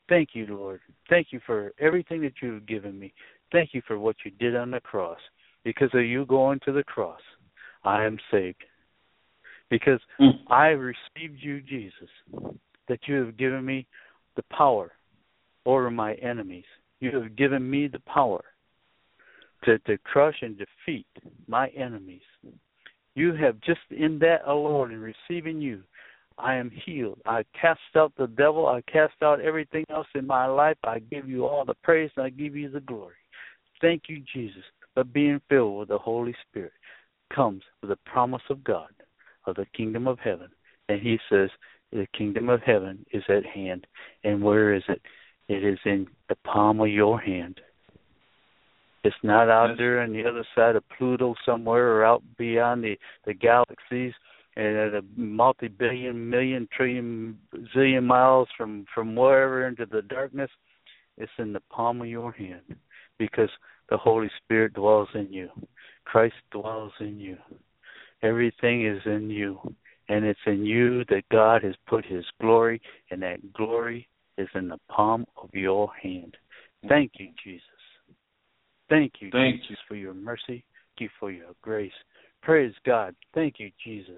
Thank you, Lord. Thank you for everything that you have given me. Thank you for what you did on the cross. Because of you going to the cross, I am saved. Because mm. I received you, Jesus, that you have given me the power over my enemies. You have given me the power to, to crush and defeat my enemies. You have just in that alone, in receiving you, I am healed. I cast out the devil. I cast out everything else in my life. I give you all the praise and I give you the glory. Thank you, Jesus, for being filled with the Holy Spirit. Comes with the promise of God, of the kingdom of heaven. And he says, the kingdom of heaven is at hand. And where is it? It is in the palm of your hand. It's not out yes. there on the other side of Pluto somewhere or out beyond the, the galaxies and at a multi-billion, million, trillion, zillion miles from, from wherever into the darkness. It's in the palm of your hand because the Holy Spirit dwells in you. Christ dwells in you. Everything is in you. And it's in you that God has put his glory, and that glory is in the palm of your hand. Thank you, Jesus. Thank you, Thank Jesus, you. for your mercy. Thank you for your grace. Praise God. Thank you, Jesus.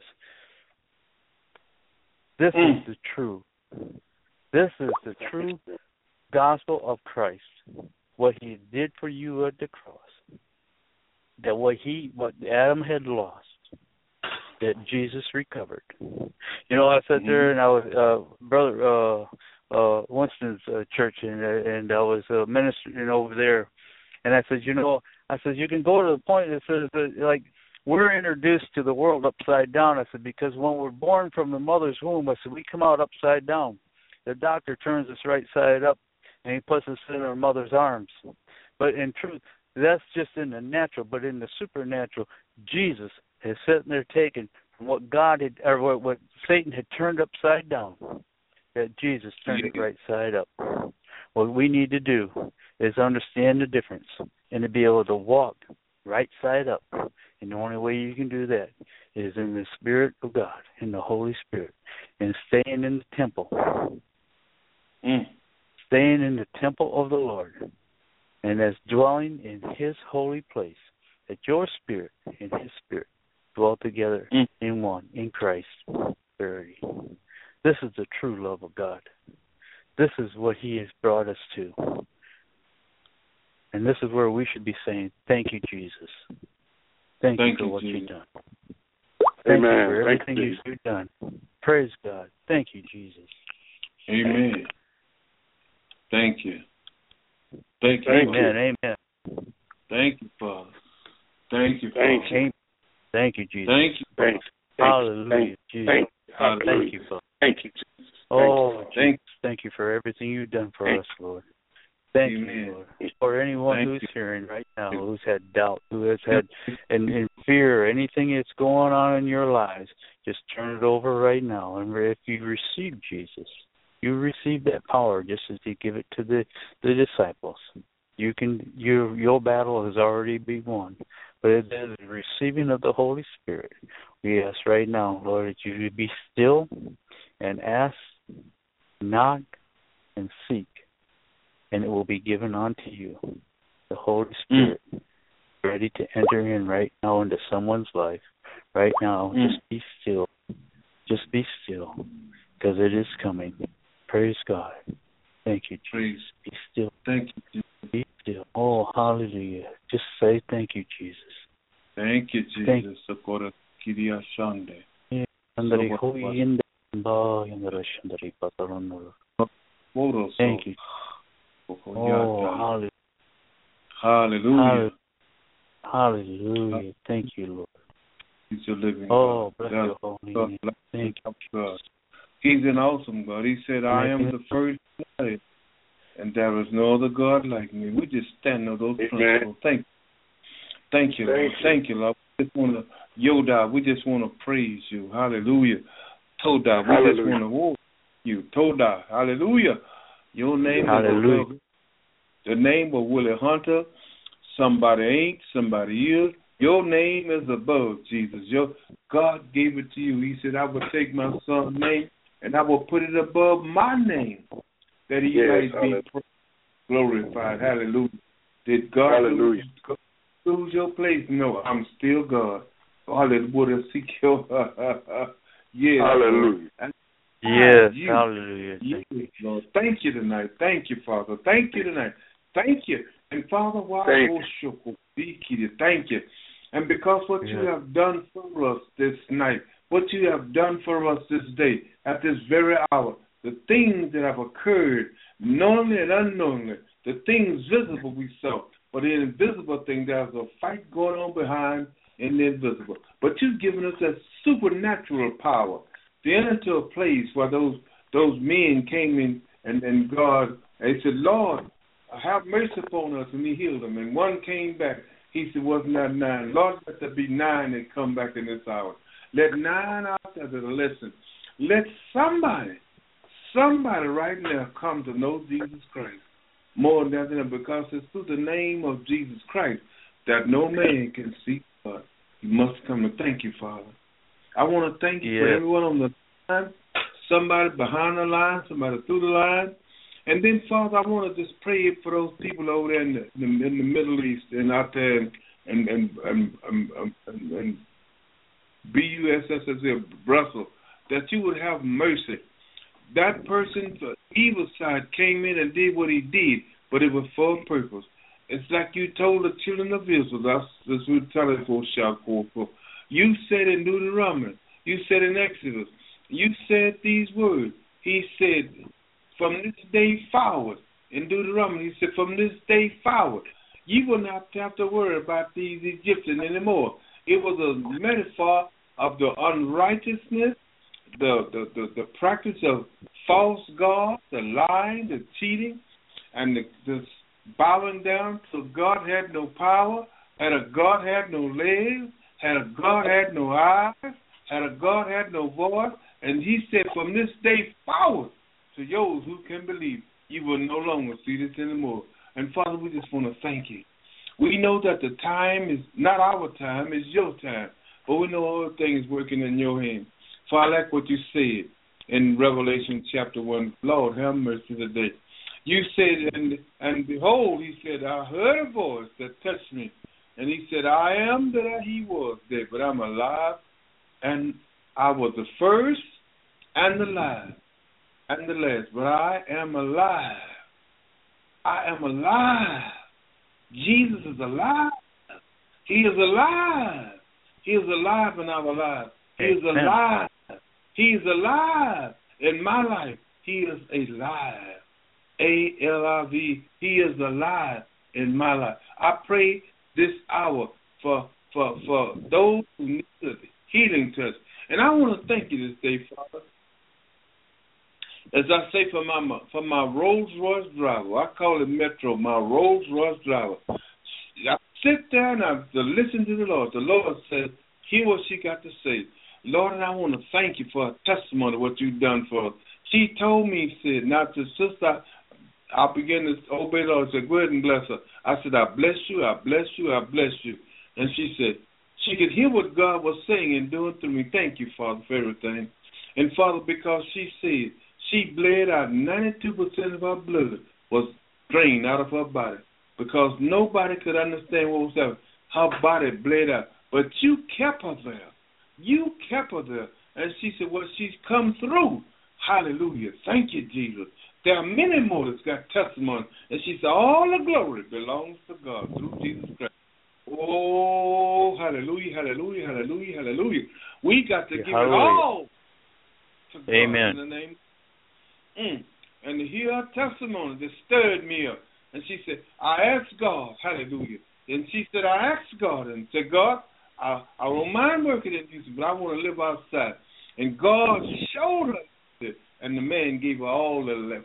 This mm. is the true. This is the true gospel of Christ. What he did for you at the cross. That what he, what Adam had lost, that Jesus recovered. You know, I sat there and I was uh, brother uh, uh, Winston's uh, church, and and I was uh, ministering over there, and I said, you know, I said you can go to the point that says that, like, we're introduced to the world upside down. I said, because when we're born from the mother's womb, I said we come out upside down. The doctor turns us right side up, and he puts us in our mother's arms. But in truth, that's just in the natural. But in the supernatural, Jesus is sitting there taken from what God had, or what, what Satan had turned upside down, that Jesus turned it right side up. What we need to do is understand the difference and to be able to walk right side up. And the only way you can do that is in the Spirit of God, in the Holy Spirit, and staying in the temple. Mm. Staying in the temple of the Lord. And as dwelling in his holy place, that your spirit and his spirit dwell together mm. in one, in Christ. Verity. This is the true love of God. This is what he has brought us to. And this is where we should be saying, thank you, Jesus. Thank, thank you for you, what Jesus. You've done. Thank Amen. you for everything thank you. you've done. Praise God. Thank you, Jesus. Amen. Thank you. Thank you. Amen. Father. Amen. Thank you, Father. Thank you, Thank Father. you. Thank you, Jesus. Thank you, Father. Thank you. Hallelujah, thank Jesus. Thank you. Hallelujah. Thank you, Father. Thank you, Jesus. Oh, thank Jesus. Thank you for everything you've done for thank us, Lord. Thank Amen. you, Lord. For anyone Thank who's you. hearing right now, who's had doubt, who has had in, in fear, anything that's going on in your lives, just turn it over right now. And if you receive Jesus, you receive that power just as he gave it to the, the disciples. You can your your battle has already been won. But it is the receiving of the Holy Spirit. We ask right now, Lord, that you would be still and ask, knock, and seek, and it will be given unto you. The Holy Spirit, mm. ready to enter in right now into someone's life. Right now, mm. just be still. Just be still, because it is coming. Praise God. Thank you, Jesus. Praise. Be still. Thank you, Jesus. Be still. Oh, hallelujah. Just say thank you, Jesus. Thank you, Jesus. Thank you. Thank you. Oh, hallelujah. Hallelujah. Hallelujah. Thank you, Lord. He's a living oh, God. Bless your holy name. Thank you, God. He's an awesome God. He said, I am the first God, and there is no other God like me. We just stand on those Amen. Principles. Thank you. Thank you, Lord. Thank you, Thank you Lord. We just want to, Yoda, we just want to praise you. Hallelujah. Toda, we Hallelujah. Just want to worship you. Toda, hallelujah. Your name Hallelujah. Is above the name of Willie Hunter. Somebody ain't, somebody is. Your name is above, Jesus. Your God gave it to you. He said, I will take my son's name and I will put it above my name. that he Yes, might be hallelujah. glorified. Hallelujah. Did God Hallelujah. lose, lose your place? No, I'm still God. Hallelujah. Yes, Hallelujah. Lord. Yes, you. hallelujah. Yes, Lord. Thank you tonight. Thank you, Father. Thank you tonight. Thank you. And Father, why Thank you. Thank you. And because what Yes. you have done for us this night, what you have done for us this day, at this very hour, the things that have occurred, knowingly and unknowingly, the things visible we saw, but the invisible thing, there's a fight going on behind in the invisible. But you've given us that supernatural power to enter into a place where those those men came in and, and God, they said, Lord, have mercy upon us, and he healed them. And one came back. He said, wasn't that nine? Lord, let there be nine that come back in this hour. Let nine out there that are listening. Let somebody, somebody right now come to know Jesus Christ more than that, because it's through the name of Jesus Christ that no man can see God. You must come to thank you, Father. I want to thank you Yeah. for everyone on the line, somebody behind the line, somebody through the line. And then, Father, I want to just pray for those people over there in the, in the, in the Middle East and out there and and and, and, and, and, and B U S S S, Brussels, that you would have mercy. That person, the evil side, came in and did what he did, but it was for a purpose. It's like you told the children of Israel, that's, that's what we tell it for, for. You said in Deuteronomy, you said in Exodus, you said these words. He said, from this day forward, in Deuteronomy, he said, from this day forward, you will not have to worry about these Egyptians anymore. It was a metaphor of the unrighteousness, the, the, the, the practice of false gods, the lying, the cheating, and the, the bowing down to God had no power, had a God had no legs, had a God had no eyes, had a God had no voice, and he said from this day forward to those who can believe, you will no longer see this anymore. And Father, we just want to thank you. We know that the time is not our time, it's your time, but we know all things working in your hand. For I like what you said in Revelation chapter one. Lord, have mercy today. You said, and, and behold, he said, I heard a voice that touched me. And he said, I am that he was dead, but I'm alive. And I was the first and the last and the last, but I am alive. I am alive. Jesus is alive. He is alive. He is alive in our lives. He is alive. He is alive in my life. He is alive. A L I V. He is alive in my life. I pray this hour for for for those who need a healing touch. And I want to thank you this day, Father. As I say for my for my Rolls Royce driver, I call it Metro, my Rolls Royce driver. I sit there and I listen to the Lord. The Lord says, hear what she got to say. Lord, and I want to thank you for a testimony of what you've done for us. She told me, said, not to sister, I began to obey the Lord. I said, go ahead and bless her. I said, I bless you, I bless you, I bless you. And she said, she could hear what God was saying and doing through me. Thank you, Father, for everything. And Father, because she said, she bled out ninety-two percent of her blood was drained out of her body because nobody could understand what was happening. Her body bled out. But you kept her there. You kept her there. And she said, well, she's come through. Hallelujah. Thank you, Jesus. There are many more that's got testimony. And she said, all the glory belongs to God through Jesus Christ. Oh, hallelujah, hallelujah, hallelujah, hallelujah. We got to give hallelujah. It all to God. Amen. In the name Mm. And to hear her testimony that stirred me up. And she said, I asked God, hallelujah. And she said, I asked God and said, God, I, I don't mind working in Houston, but I want to live outside. And God showed her it. And the man gave her all the land,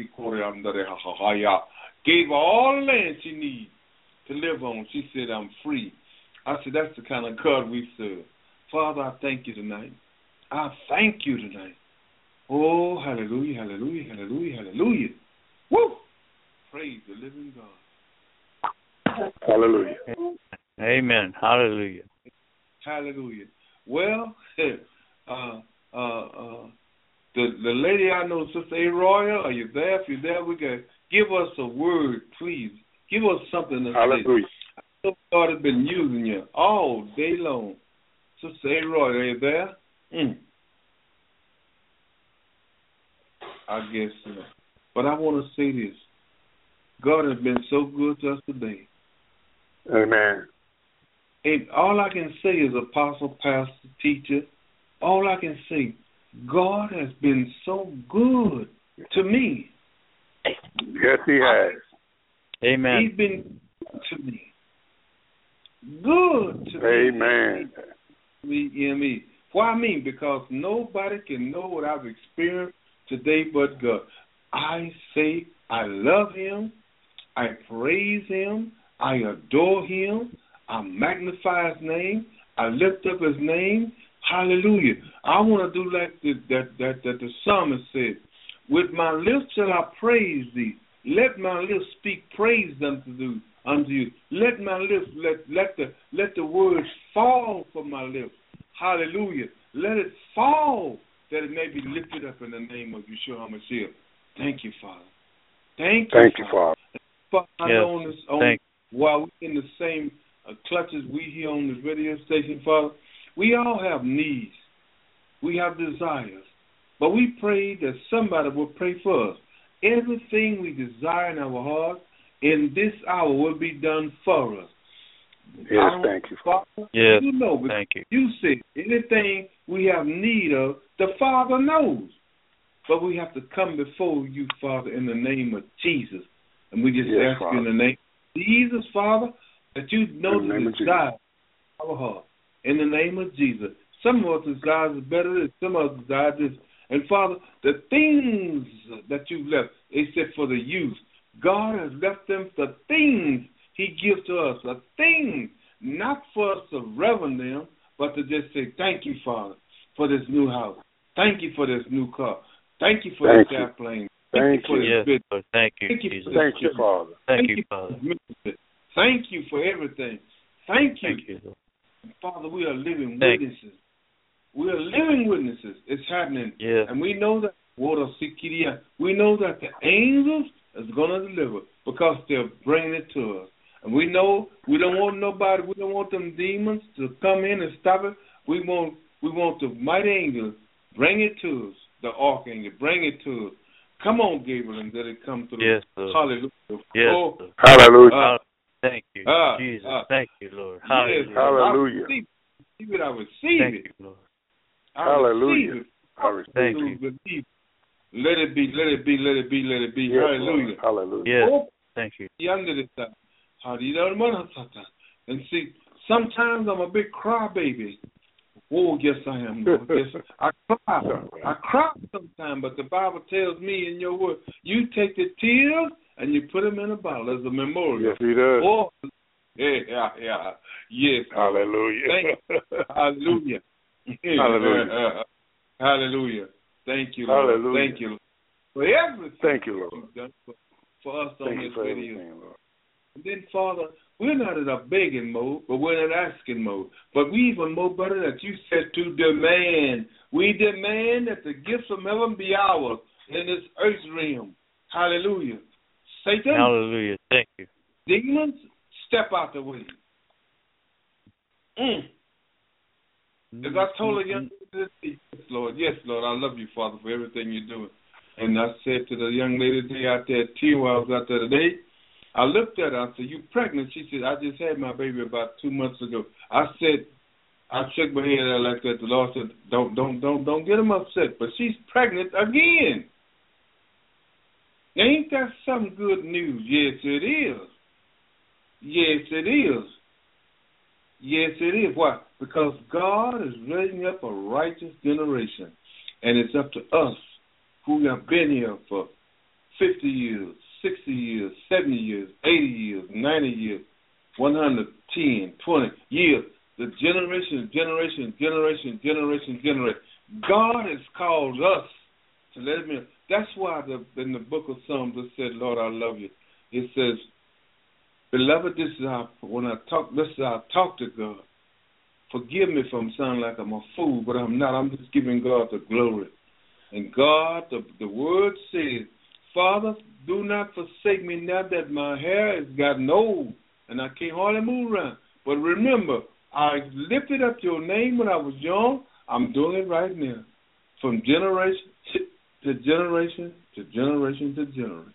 gave her all the land she needs to live on. She said, I'm free. I said, that's the kind of God we serve. Father, I thank you tonight. I thank you tonight. Oh, hallelujah, hallelujah, hallelujah, hallelujah. Woo! Praise the living God. Hallelujah. Amen. Hallelujah. Hallelujah. Well, uh, uh, uh, the the lady I know, Sister A. Royal, are you there? If you're there, we can give us a word, please. Give us something to Hallelujah. say. I know God has been using you all day long. Sister A. Royal, are you there? Mm. I guess so. But I want to say this. God has been so good to us today. Amen. And all I can say is apostle, pastor, teacher, all I can say, God has been so good to me. Yes, he has. Amen. He's been good to me. Good to Amen. me. You know me. Why I mean? Because nobody can know what I've experienced today but God. I say I love him. I praise him. I adore him. I magnify his name. I lift up his name. Hallelujah. I want to do like the, that, that, that the psalmist said, with my lips shall I praise thee. Let my lips speak praise unto you. Unto you. Let my lips, let, let, the, let the words fall from my lips. Hallelujah. Let it fall that it may be lifted up in the name of Yeshua HaMashiach. Thank you, Father. Thank you, Thank you, Father. Father. I Yes. know on this, on, Thank while we're in the same uh, clutches we here on this radio station, Father, we all have needs. We have desires. But we pray that somebody will pray for us. Everything we desire in our heart in this hour will be done for us. Yes, thank you, Father. Yes, You know, thank you. You said anything we have need of, the Father knows. But we have to come before you, Father, in the name of Jesus. And we just Yes, ask Father. you in the name of Jesus, Father, that you know In the name the of Jesus. desire of our heart. In the name of Jesus. Some of us desires are better than some of us desires this. And Father, the things that you left, they said for the youth, God has left them the things he gives to us, the things, not for us to reverend them, but to just say, thank you, Father, for this new house. Thank you for this new car. Thank you for Thank this you. airplane. Thank you for you. this Yes, business. Lord. Thank you, Thank you Jesus. for this Thank you, church. Father. Thank Thank you, you Father. for this ministry. Thank you for everything. Thank you. Thank you, Lord. Father, we are living Thank witnesses. We are living witnesses. It's happening. Yes. And we know that water sikiria. We know that the angels is going to deliver because they're bringing it to us. And we know we don't want nobody, we don't want them demons to come in and stop it. We want we want the mighty angels bring it to us, the archangel, bring it to us. Come on, Gabriel, and let it come through. Yes, Lord. Hallelujah. Yes, Oh, Lord. Hallelujah. uh, Thank you, uh, Jesus. uh, Thank you, Lord. yes, Hallelujah. Hallelujah. I receive it. I receive Thank it. you, Lord. I Hallelujah. receive it. I receive Thank To you. believe. Let it be, let it be, let it be, let it be. Yes, Hallelujah. Lord. Hallelujah. Yes. Oh, Thank you. yonder this time. How do you know the And see, sometimes I'm a big crybaby. Oh, yes, I am, Lord. Yes, I cry. I cry sometimes, but the Bible tells me in your word, you take the tears and you put them in a bottle as a memorial. Yes, he does. Oh, yeah, yeah, yeah. Yes. Hallelujah. Thank you. Hallelujah. Hallelujah. Hallelujah. Thank you, Lord. Hallelujah. Thank you, Lord. For everything Thank you, Lord. you've done for, for us Thank on you this for video. everything, Lord. And then, Father, we're not in a begging mode, but we're in an asking mode. But we even more better that you said to demand. We demand that the gifts from heaven be ours in this earth realm. Hallelujah. Satan, Hallelujah. Thank you. demons, step out the way. Mm. As I told a young lady, yes, Lord, yes, Lord, I love you, Father, for everything you're doing. And I said to the young lady today out there at T while I was out there today, I looked at her, I said, you pregnant? She said, I just had my baby about two months ago. I said, I shook my head at her like that. The Lord said, don't, don't, don't, don't get him upset. But she's pregnant again. Ain't that some good news? Yes, it is. Yes, it is. Yes, it is. Why? Because God is raising up a righteous generation. And it's up to us who have been here for fifty years, sixty years, seventy years, eighty years, ninety years, one hundred ten, twenty years. The generation, generation, generation, generation, generation. God has called us to let him in. That's why the, in the book of Psalms it said, Lord, I love you. It says, beloved, this is how, when I talk, this is how I talk to God. Forgive me if I'm sounding like I'm a fool, but I'm not. I'm just giving God the glory. And God, the, the word says, Father, do not forsake me now that my hair has gotten old and I can't hardly move around. But remember, I lifted up your name when I was young. I'm doing it right now. From generation to generation to generation to generation.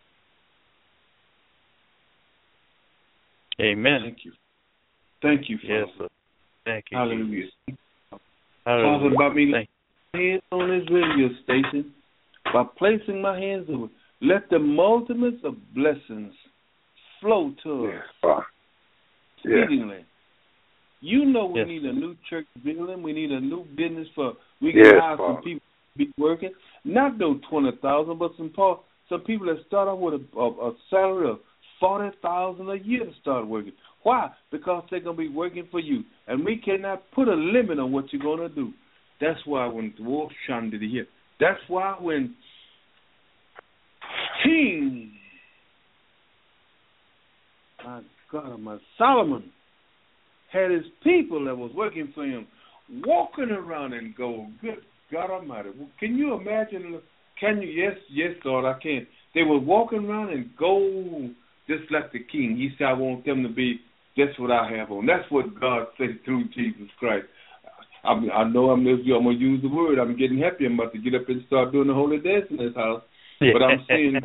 Amen. Thank you. Thank you, Father. Yes, sir. Thank you. Hallelujah. Hallelujah. Father, about me Thank hands on this radio station, by placing my hands over, let the multitudes of blessings flow to Yes, us Father. speedily. Yes. You know we Yes. need a new church building. We need a new business for we can Yes, hire Father. some people to be working. Not no twenty thousand, but some some people that start off with a, a, a salary of forty thousand a year to start working. Why? Because they're gonna be working for you, and we cannot put a limit on what you're gonna do. That's why when the wolf shunned it here. That's why when King, my God, my Solomon had his people that was working for him walking around in gold. Good God Almighty! Can you imagine? Can you? Yes, yes, Lord, I can. They were walking around in gold, just like the King. He said, "I want them to be just what I have on." That's what God said through Jesus Christ. I, I know I'm, I'm going to use the word. I'm getting happy. I'm about to get up and start doing the holy dance in this house. But I'm seeing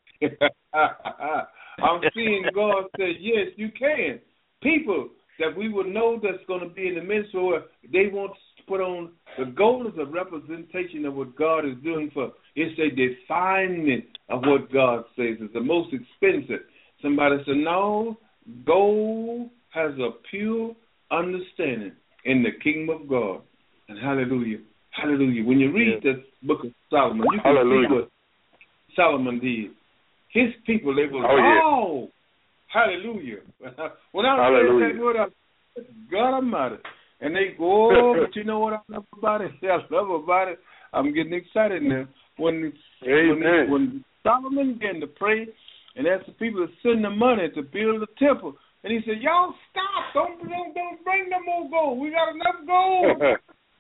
I'm seeing God say, yes, you can. People that we will know that's going to be in the ministry, they want to put on the gold as a representation of what God is doing for. It's a definement of what God says. It's the most expensive. Somebody said, no, gold has a pure understanding in the kingdom of God. And hallelujah, hallelujah. When you read yeah. this book of Solomon, you can hallelujah. see what Solomon did. His people, they were, oh, yeah. hallelujah. When I read that word, I said, God Almighty. And they go, oh, but you know what I love about it? I love about it. I'm getting excited now. When, when, when Solomon began to pray and asked the people to send the money to build the temple, and he said, y'all stop. Don't, don't, don't bring no more gold. We got enough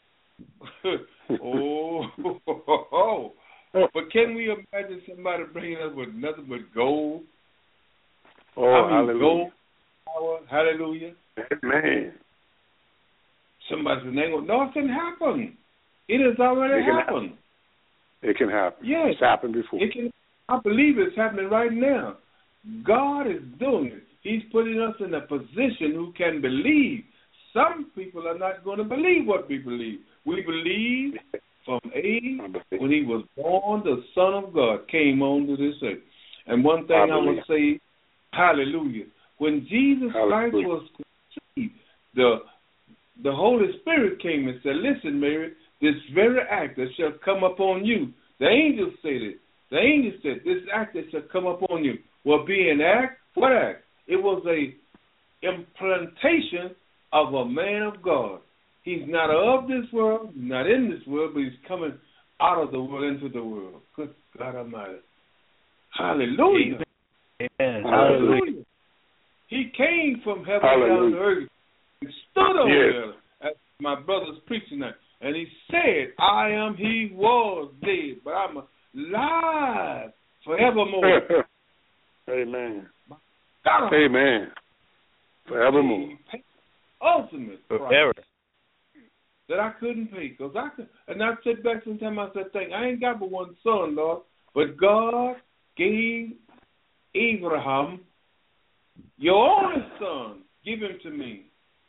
gold. oh, oh, oh. But can we imagine somebody bringing us with nothing but gold? Oh, I mean, hallelujah. Gold, power, hallelujah. Amen. Somebody said, no, it can happen. It has already it happened. Happen. It can happen. Yes. It's happened before. It can, I believe it's happening right now. God is doing it. He's putting us in a position who can believe. Some people are not going to believe what we believe. We believe from age when he was born, the Son of God came onto this earth. And one thing I, I will say, hallelujah. When Jesus hallelujah. Christ was conceived, the the Holy Spirit came and said, listen, Mary, this very act that shall come upon you. The angels said it. The angels said, this act that shall come upon you will be an act. What act? It was a implantation of a man of God. He's not of this world, not in this world, but he's coming out of the world into the world. Good God Almighty. Hallelujah. Amen. Hallelujah. He came from heaven Hallelujah. Down to earth and stood over yes. there as my brother's preaching that. And he said, I am he was dead, but I'm alive forevermore. Amen. God, Amen. Forevermore. Ultimate forever. That I couldn't pay. Cause I could, and I sit back sometimes I said, think, I ain't got but one son, Lord. But God gave Abraham your only son. Give him to me.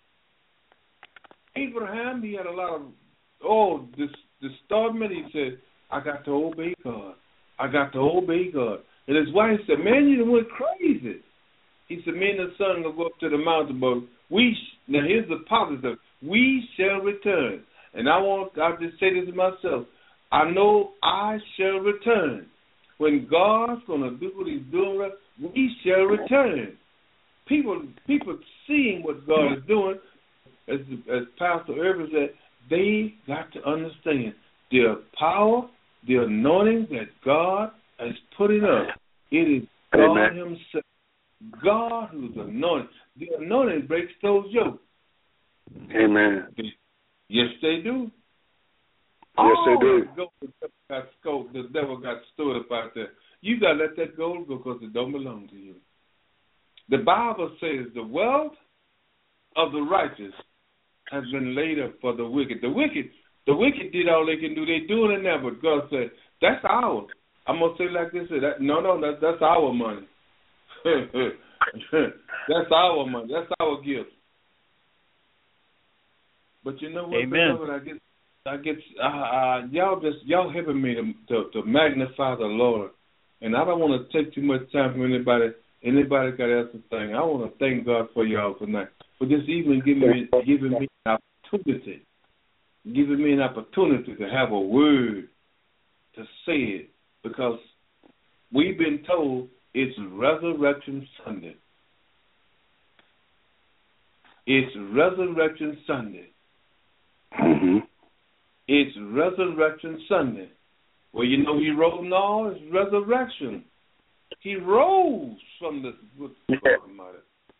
Abraham, he had a lot of, oh, this distortment. He said, I got to obey God. I got to obey God. And his wife said, man, you went crazy. He said, me and the son will go up to the mountain, but we, sh-. now here's the positive, we shall return. And I want, I'll just say this to myself, I know I shall return. When God's going to do what he's doing, we shall return. People people seeing what God is doing, as, as Pastor Irvin said, they got to understand the power, the anointing that God has put in us. It is God Amen. Himself. God who's anointed. The anointing breaks those yokes. Amen. Yes, they do. Yes, they do. All the devil got scope, the devil got stored up out there. You got to let that gold go because it don't belong to you. The Bible says the wealth of the righteous has been laid up for the wicked. The wicked, the wicked did all they can do. They doing it now, but God said, that's ours. I'm going to say it like this. That, no, no, that's, that's our money. That's our money. That's our gift. But you know what? Amen. I get, I get, uh, uh, y'all just y'all helping me to, to to magnify the Lord, and I don't want to take too much time from anybody. Anybody got else to thank? I want to thank God for y'all tonight for this evening, giving me giving me an opportunity, giving me an opportunity to have a word to say it, because we've been told it's Resurrection Sunday. It's Resurrection Sunday. Mm-hmm. It's Resurrection Sunday. Well, you know, he rose now. It's resurrection. He rose from the good Almighty.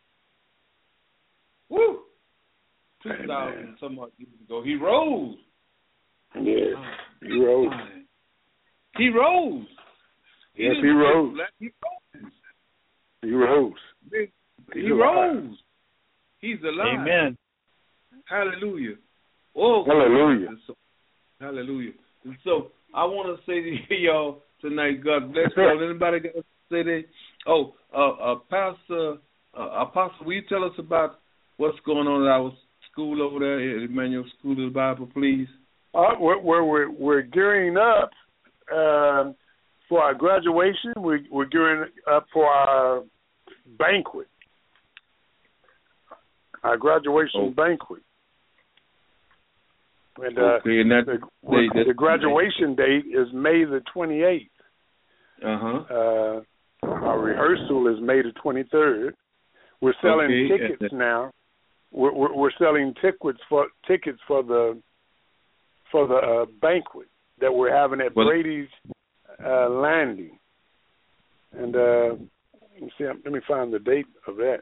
Woo! Two thousand some odd years ago, he rose. Yes, he rose. He rose. He yes, he rose. He rose. He rose. He, He's he alive. rose. He's alive. Amen. Hallelujah. Oh, hallelujah. So, hallelujah. And so I want to say to y'all tonight, God bless you. Anybody got to say that? Oh, uh, uh, Pastor, uh, Apostle, will you tell us about what's going on at our school over there, at Emmanuel School of the Bible, please? Uh, we're, we're, we're gearing up um, for our graduation. We're, we're gearing up for our banquet, our graduation oh. banquet. And, uh, okay, and that, the, they, the graduation date is May the twenty-eighth. Uh-huh. Uh, our rehearsal is May the twenty-third. We're selling okay. tickets now. We're, we're, we're selling tickets for tickets for the for the uh, banquet that we're having at well, Brady's uh, Landing. And uh, let me see. Let me find the date of that.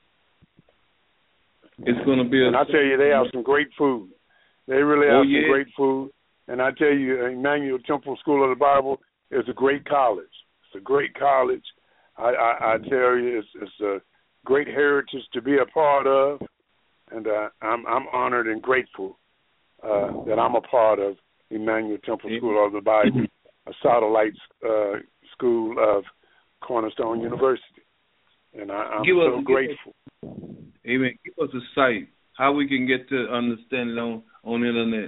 It's going to be. A, and I tell you, they have some great food. They really have oh, some yeah. great food. And I tell you, Emmanuel Temple School of the Bible is a great college. It's a great college. I, I, I tell you, it's, it's a great heritage to be a part of, and uh, I'm, I'm honored and grateful uh, that I'm a part of Emmanuel Temple School of the Bible, a satellite uh, school of Cornerstone University. And I, I'm give so us, grateful. Give us, amen. Give us a site, how we can get to understand it on, on the internet.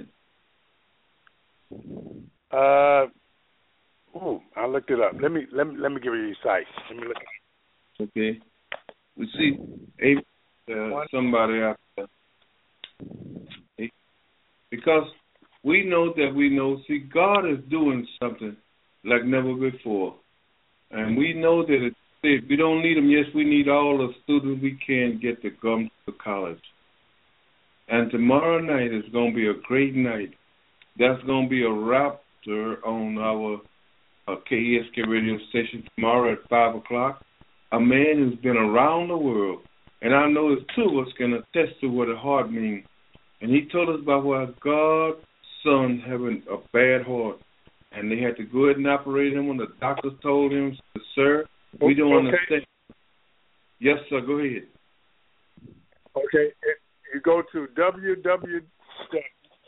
Uh, oh, I looked it up. Let me let me let me give you the site. Let me look. Okay. We see uh, somebody out there, because we know that we know. See, God is doing something like never before, and we know that it, if we don't need them, yes, we need all the students we can get to come to college. And tomorrow night is going to be a great night. That's going to be a rapture on our uh, K E S K radio station tomorrow at five o'clock. A man who's been around the world. And I know there's two of us can attest to what a heart means. And he told us about why God's son having a bad heart. And they had to go ahead and operate him when the doctors told him, sir, we don't okay. understand. Yes, sir, go ahead. Okay. You go to w w w dot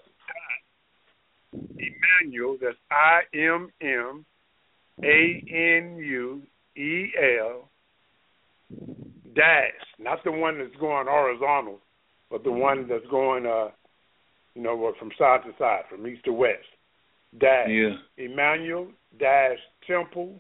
Emmanuel, that's I M M A N U E L, dash, not the one that's going horizontal, but the one that's going, uh, you know, from side to side, from east to west, dash, yeah. Emmanuel, dash, Temple,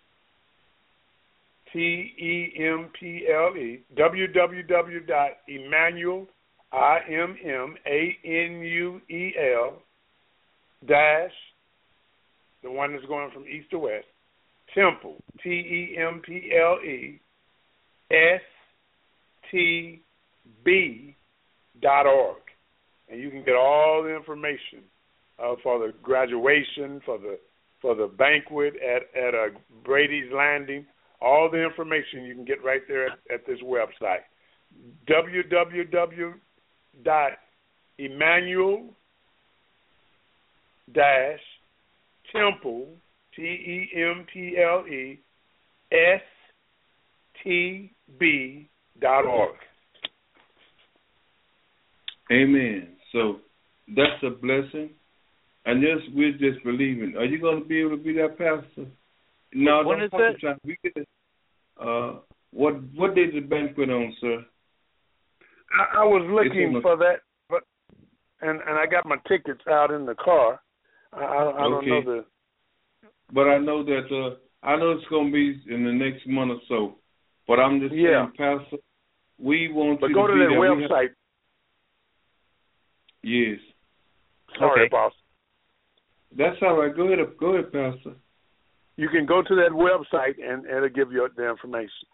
T E M P L E, w w w dot Emmanuel, I M M A N U E L, dash, the one that's going from east to west, Temple, T E M P L E, S T B dot org. And you can get all the information uh, for the graduation, for the for the banquet at, at uh, Brady's Landing. All the information you can get right there at, at this website, w w w dot Emmanuel dash temple, T E M P L E, S T B dot org. Amen. So that's a blessing. And just we're just believing. Are you going to be able to be that pastor? No, when don't is talk that? to we get it. Uh, what what day is the banquet on, sir? I, I was looking a, for that, but and and I got my tickets out in the car. I, I, I don't okay. know the. But I know that uh, I know it's going to be in the next month or so. But I'm just yeah. saying, Pastor, we want but you go to to be their there. website. Yes. Sorry, okay. boss. That's all right. Go ahead, go ahead, Pastor. You can go to that website and, and it'll give you the information.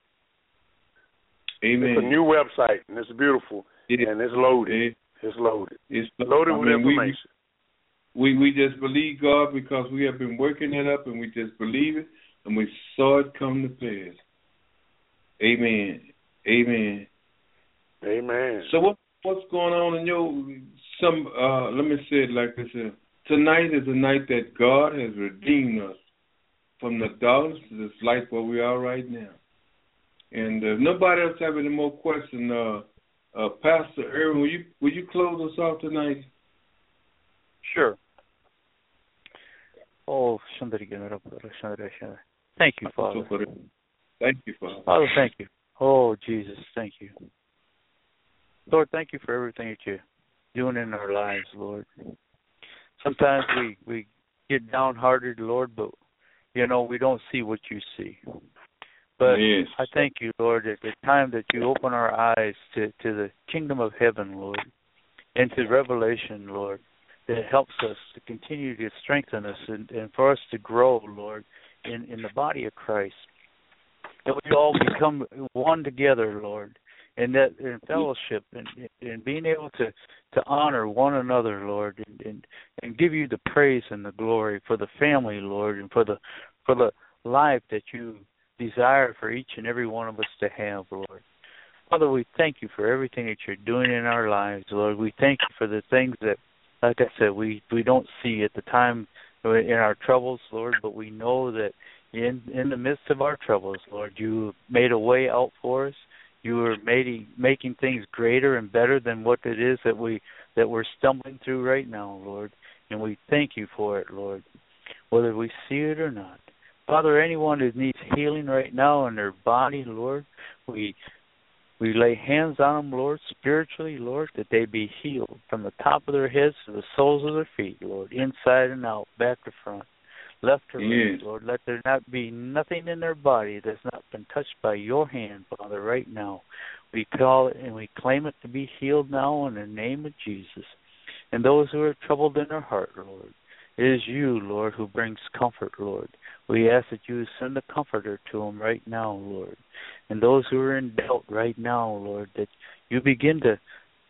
Amen. It's a new website and it's beautiful it, and it's loaded. It, it's loaded. It's loaded I with mean, information. We, we we just believe God because we have been working it up and we just believe it and we saw it come to pass. Amen. Amen. Amen. So what what's going on in your some uh let me say it like this here. Tonight is a night that God has redeemed us from the darkness to this light where we are right now. And if nobody else have any more questions, uh, uh, Pastor Irwin, will you will you close us off tonight? Sure. Oh, thank you, Father. Thank you, Father. Father, thank you. Oh, Jesus, thank you. Lord, thank you for everything that you're doing in our lives, Lord. Sometimes we, we get downhearted, Lord, but, you know, we don't see what you see. But yes. I thank you, Lord, at the time that you open our eyes to, to the kingdom of heaven, Lord, and to revelation, Lord, that helps us to continue to strengthen us and, and for us to grow, Lord, in, in the body of Christ. That we all become one together, Lord, and that in fellowship and, and being able to, to honor one another, Lord, and, and, and give you the praise and the glory for the family, Lord, and for the for the life that you desire for each and every one of us to have, Lord. Father, we thank you for everything that you're doing in our lives, Lord. We thank you for the things that, like I said, we, we don't see at the time in our troubles, Lord, but we know that in in the midst of our troubles, Lord, you made a way out for us. You are making making things greater and better than what it is that we that we're stumbling through right now, Lord. And we thank you for it, Lord, whether we see it or not. Father, anyone who needs healing right now in their body, Lord, we we lay hands on them, Lord, spiritually, Lord, that they be healed from the top of their heads to the soles of their feet, Lord, inside and out, back to front, left to right, yes. Lord. Let there not be nothing in their body that's not been touched by your hand, Father, right now. We call it and we claim it to be healed now in the name of Jesus. And those who are troubled in their heart, Lord, it is you, Lord, who brings comfort, Lord. We ask that you send a comforter to them right now, Lord. And those who are in doubt right now, Lord, that you begin to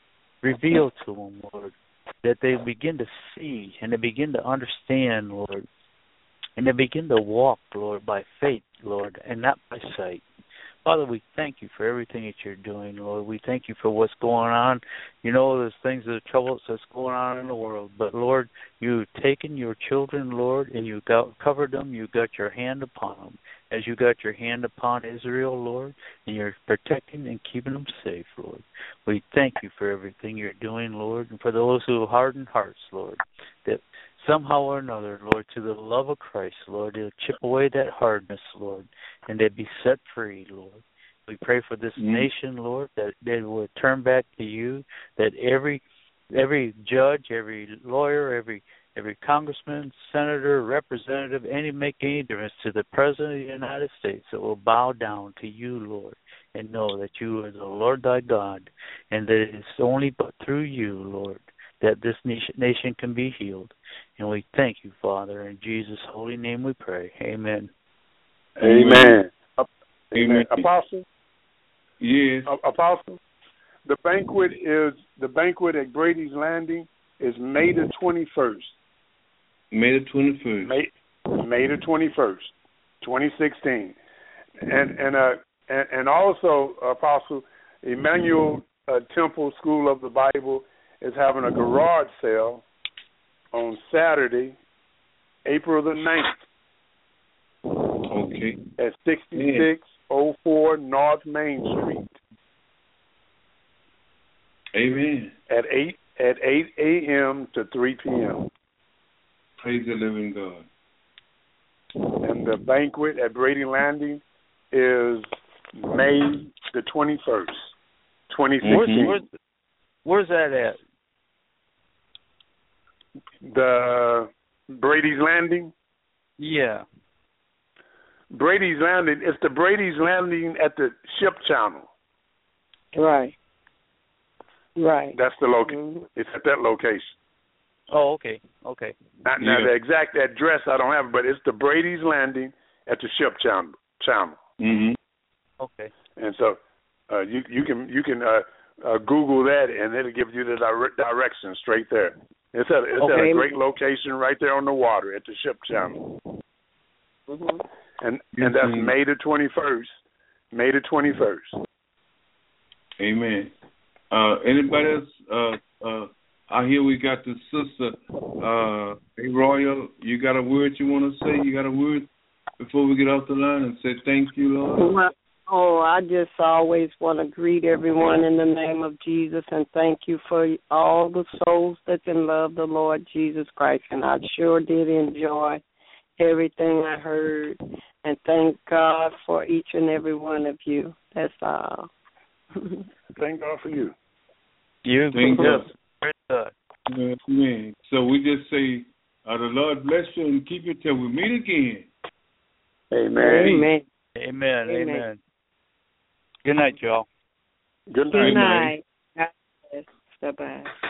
reveal to them, Lord, that they begin to see and they begin to understand, Lord, and they begin to walk, Lord, by faith, Lord, and not by sight. Father, we thank you for everything that you're doing, Lord. We thank you for what's going on. You know, there's things that are troubles that's going on in the world. But, Lord, you've taken your children, Lord, and you got covered them. You got your hand upon them. As you got your hand upon Israel, Lord, and you're protecting and keeping them safe, Lord. We thank you for everything you're doing, Lord, and for those who have hardened hearts, Lord, that somehow or another, Lord, to the love of Christ, Lord, it'll chip away that hardness, Lord, and they'll be set free, Lord. We pray for this mm-hmm. nation, Lord, that they will turn back to you, that every every judge, every lawyer, every every congressman, senator, representative, any make any difference to the President of the United States, that will bow down to you, Lord, and know that you are the Lord thy God, and that it is only but through you, Lord, that this nation, nation can be healed. And we thank you, Father. In Jesus' holy name we pray. Amen. Amen. Amen. Amen. Apostle? Yes. Apostle? The banquet is the banquet at Brady's Landing is May the twenty-first. May the twenty-first. May, May the twenty-first, twenty sixteen. And and uh and, and also, Apostle, Emmanuel uh, Temple School of the Bible is having a garage sale on Saturday, April the ninth. Okay. At sixty-six oh four North Main Street. Amen. At eight at eight a.m. to three p.m. Praise the living God. And the banquet at Brady Landing is May the twenty-first, twenty sixteen. Where's, where's that at? The Brady's Landing? Yeah. Brady's Landing. It's the Brady's Landing at the ship channel. Right. Right. That's the location. Mm-hmm. It's at that location. Oh, okay. Okay. Not, now, Yeah. the exact address I don't have, but it's the Brady's Landing at the ship channel. channel. Mm-hmm. Okay. And so uh, you you can you can uh, uh, Google that, and it'll give you the dire- direction straight there. It's at it's Okay. at a great location right there on the water at the ship channel. Mm-hmm. And and that's Mhm. May the twenty-first. May the twenty-first. Amen. Uh, anybody else? Uh, uh, I hear we got the sister, uh, hey Royal, you got a word you want to say? You got a word before we get off the line and say thank you, Lord? Well, oh, I just always want to greet everyone in the name of Jesus and thank you for all the souls that can love the Lord Jesus Christ. And I sure did enjoy everything I heard. And thank God for each and every one of you. That's all. Thank God for you. You Thank God. Praise God. Amen. So we just say, uh, the Lord bless you and keep you till we meet again. Amen. Amen. Amen. Amen. Amen. Good night, y'all. Good night. Good night. God bless. Bye-bye.